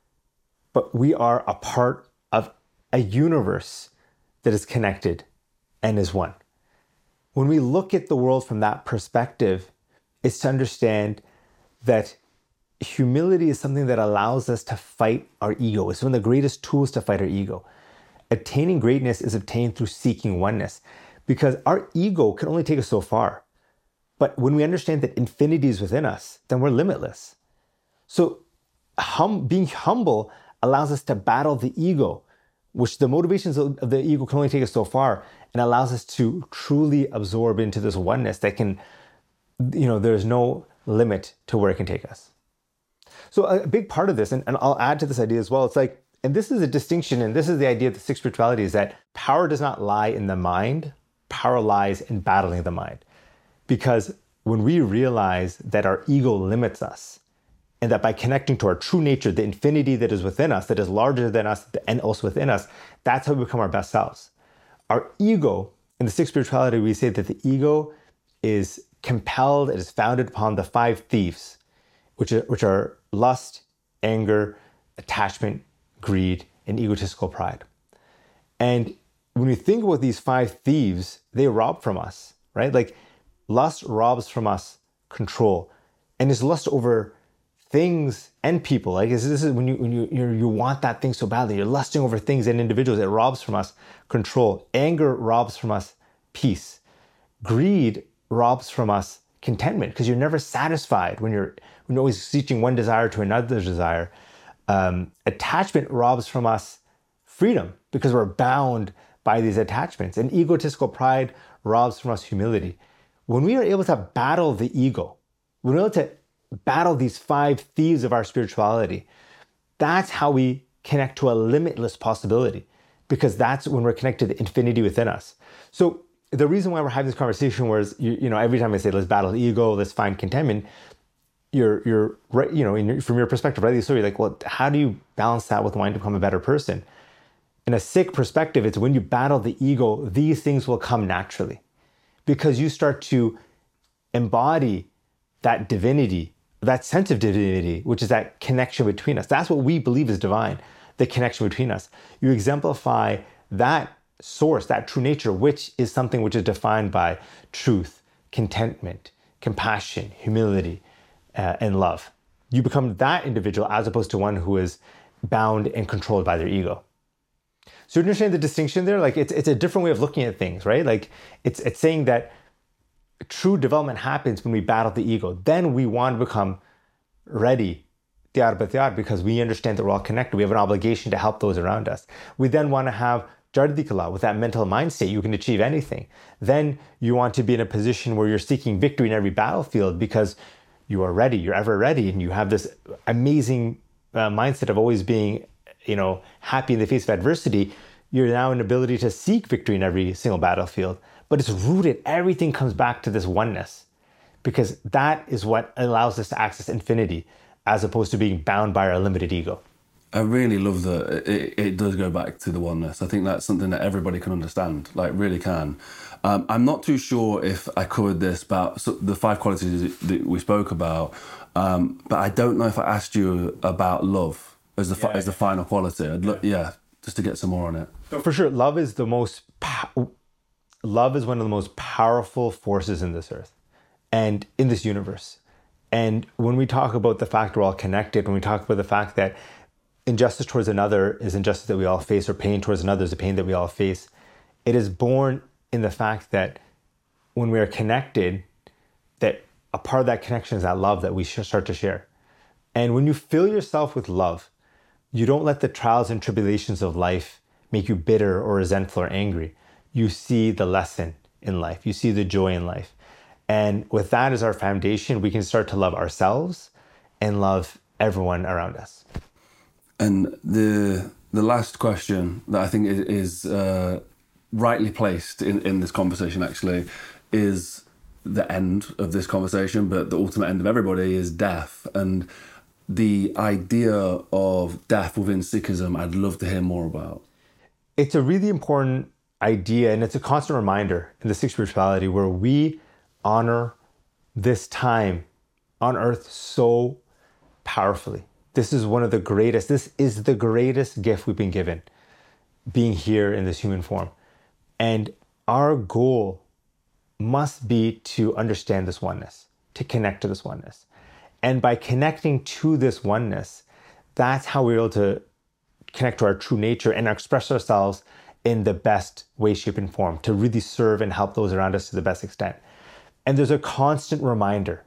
but we are a part of a universe that is connected and is one. When we look at the world from that perspective, it's to understand that humility is something that allows us to fight our ego. It's one of the greatest tools to fight our ego. Attaining greatness is obtained through seeking oneness, because our ego can only take us so far. But when we understand that infinity is within us, then we're limitless. So being humble allows us to battle the ego, which the motivations of the ego can only take us so far, and allows us to truly absorb into this oneness that can, there's no limit to where it can take us. So a big part of this, and I'll add to this idea as well, it's like, and this is a distinction, and this is the idea of the Sikh spirituality, is that power does not lie in the mind, power lies in battling the mind. Because when we realize that our ego limits us, and that by connecting to our true nature, the infinity that is within us, that is larger than us and also within us, that's how we become our best selves. Our ego, in the Sikh spirituality, we say that the ego is compelled, it is founded upon the 5 thieves, which are lust, anger, attachment, greed, and egotistical pride. And when we think about these 5 thieves, they rob from us, right? Like lust robs from us control, and it's lust over things and people. Like this is when you want that thing so badly, you're lusting over things and individuals. It robs from us control. Anger robs from us peace. Greed robs from us contentment, because you're never satisfied when you're always seeking one desire to another's desire. Attachment robs from us freedom, because we're bound by these attachments. And egotistical pride robs from us humility. When we are able to battle the ego, when we're able to battle these 5 thieves of our spirituality, that's how we connect to a limitless possibility, because that's when we're connected to the infinity within us. So the reason why we're having this conversation, whereas every time I say let's battle the ego, let's find contentment, you're right, from your perspective, right? So you're like, well, how do you balance that with wanting to become a better person? In a Sikh perspective, it's when you battle the ego, these things will come naturally, because you start to embody that divinity, that sense of divinity, which is that connection between us. That's what we believe is divine, the connection between us. You exemplify that source, that true nature, which is something which is defined by truth, contentment, compassion, humility, and love. You become that individual as opposed to one who is bound and controlled by their ego. So you understand the distinction there? Like it's a different way of looking at things, right? Like it's saying that true development happens when we battle the ego. Then we want to become ready, because we understand that we're all connected. We have an obligation to help those around us. We then want to have Jardikala, with that mental mind state, you can achieve anything. Then you want to be in a position where you're seeking victory in every battlefield because you are ready, you're ever ready, and you have this amazing mindset of always being, happy in the face of adversity. You're now an ability to seek victory in every single battlefield. But it's rooted, everything comes back to this oneness, because that is what allows us to access infinity as opposed to being bound by our limited ego. I really love that it does go back to the oneness. I think that's something that everybody can understand, like really can. I'm not too sure if I covered this about the 5 qualities that we spoke about, but I don't know if I asked you about love as the final quality. Just to get some more on it. For sure, love is one of the most powerful forces in this earth and in this universe. And when we talk about the fact we're all connected, when we talk about the fact that injustice towards another is injustice that we all face, or pain towards another is a pain that we all face, it is born in the fact that when we are connected, that a part of that connection is that love that we start to share. And when you fill yourself with love, you don't let the trials and tribulations of life make you bitter or resentful or angry. You see the lesson in life. You see the joy in life. And with that as our foundation, we can start to love ourselves and love everyone around us. And the last question that I think is rightly placed in this conversation actually is the end of this conversation, but the ultimate end of everybody is death. And the idea of death within Sikhism, I'd love to hear more about. It's a really important idea, and it's a constant reminder in the Sikh spirituality where we honor this time on earth so powerfully. This is the greatest gift we've been given, being here in this human form. And our goal must be to understand this oneness, to connect to this oneness. And by connecting to this oneness, that's how we're able to connect to our true nature and express ourselves in the best way, shape, and form, to really serve and help those around us to the best extent. And there's a constant reminder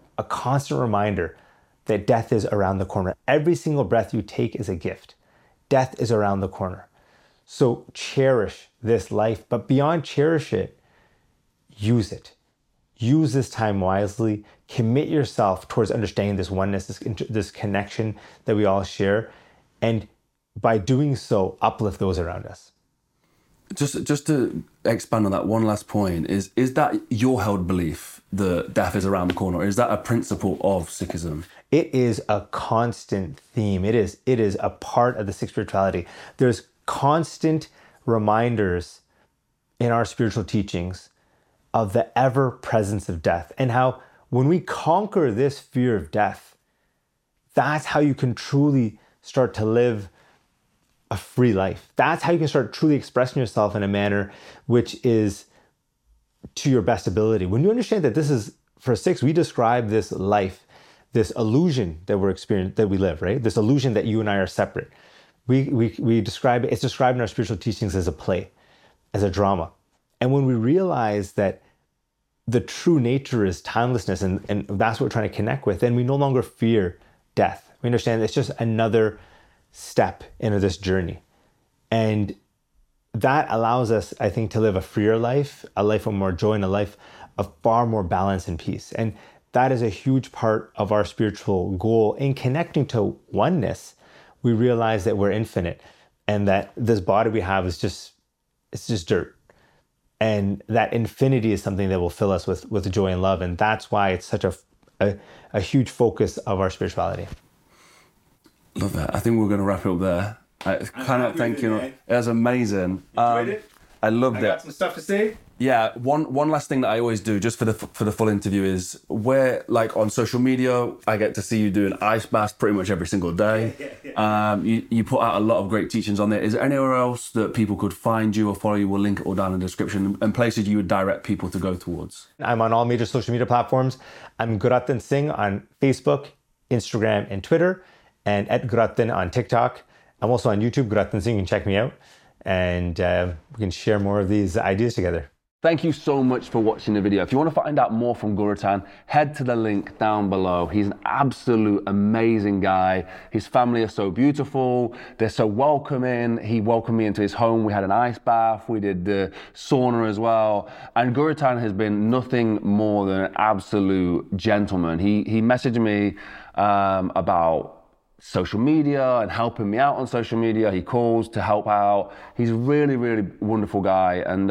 that death is around the corner. Every single breath you take is a gift. Death is around the corner. So cherish this life, but beyond cherish it, use it. Use this time wisely. Commit yourself towards understanding this oneness, this connection that we all share. And by doing so, uplift those around us. Just to expand on that one last point, is that your held belief that death is around the corner? Or is that a principle of Sikhism? It is a constant theme. It is a part of the Sikh spirituality. There's constant reminders in our spiritual teachings of the ever presence of death, and how when we conquer this fear of death, that's how you can truly start to live a free life. That's how you can start truly expressing yourself in a manner which is to your best ability. When you understand that this is, for Sikhs, we describe this life, this illusion that we're experiencing, that we live, right? This illusion that you and I are separate. We describe it, it's described in our spiritual teachings as a play, as a drama. And when we realize that the true nature is timelessness, and that's what we're trying to connect with, then we no longer fear death. We understand it's just another step into this journey. And that allows us, I think, to live a freer life, a life of more joy, and a life of far more balance and peace. And that is a huge part of our spiritual goal. In connecting to oneness, we realize that we're infinite and that this body we have is just dirt. And that infinity is something that will fill us with joy and love. And that's why it's such a huge focus of our spirituality. Love that. I think we're going to wrap it up there. I cannot thank you. It was amazing. Enjoyed it? I loved it. I got some stuff to say. Yeah, one last thing that I always do just for the full interview is where, like, on social media, I get to see you doing ice baths pretty much every single day. You put out a lot of great teachings on there. Is there anywhere else that people could find you or follow you? We'll link it all down in the description, and places you would direct people to go towards. I'm on all major social media platforms. I'm Gurratan Singh on Facebook, Instagram, and Twitter, and at Gurratan on TikTok. I'm also on YouTube, Gurratan Singh. You can check me out, and we can share more of these ideas together. Thank you so much for watching the video. If you want to find out more from Gurratan, head to the link down below. He's an absolute amazing guy. His family are so beautiful. They're so welcoming. He welcomed me into his home. We had an ice bath. We did the sauna as well. And Gurratan has been nothing more than an absolute gentleman. He messaged me about social media and helping me out on social media. He calls to help out. He's a really, really wonderful guy. And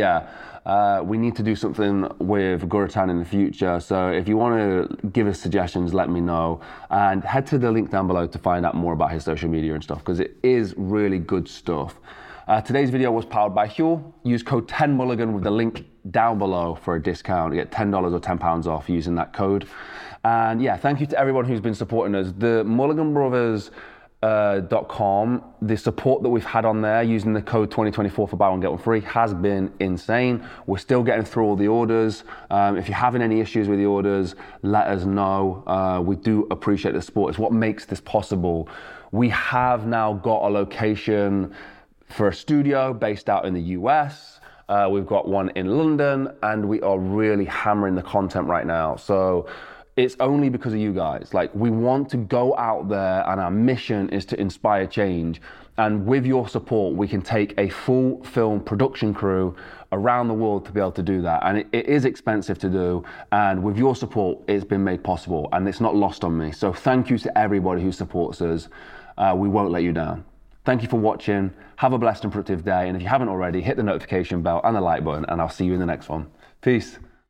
we need to do something with Gurratan in the future. So if you want to give us suggestions, let me know. And head to the link down below to find out more about his social media and stuff, because it is really good stuff. Today's video was powered by Huel. Use code 10Mulligan with the link down below for a discount. You get $10 or £10 off using that code. And yeah, thank you to everyone who's been supporting us. The mulliganbrothers.com, the support that we've had on there using the code 2024 for buy one, get one free has been insane. We're still getting through all the orders. If you're having any issues with the orders, let us know. We do appreciate the support. It's what makes this possible. We have now got a location for a studio based out in the US. We've got one in London, and we are really hammering the content right now. So it's only because of you guys. Like, we want to go out there, and our mission is to inspire change. And with your support, we can take a full film production crew around the world to be able to do that. And it is expensive to do. And with your support, it's been made possible, and it's not lost on me. So thank you to everybody who supports us. We won't let you down. Thank you for watching. Have a blessed and productive day. And if you haven't already, hit the notification bell and the like button, and I'll see you in the next one. Peace.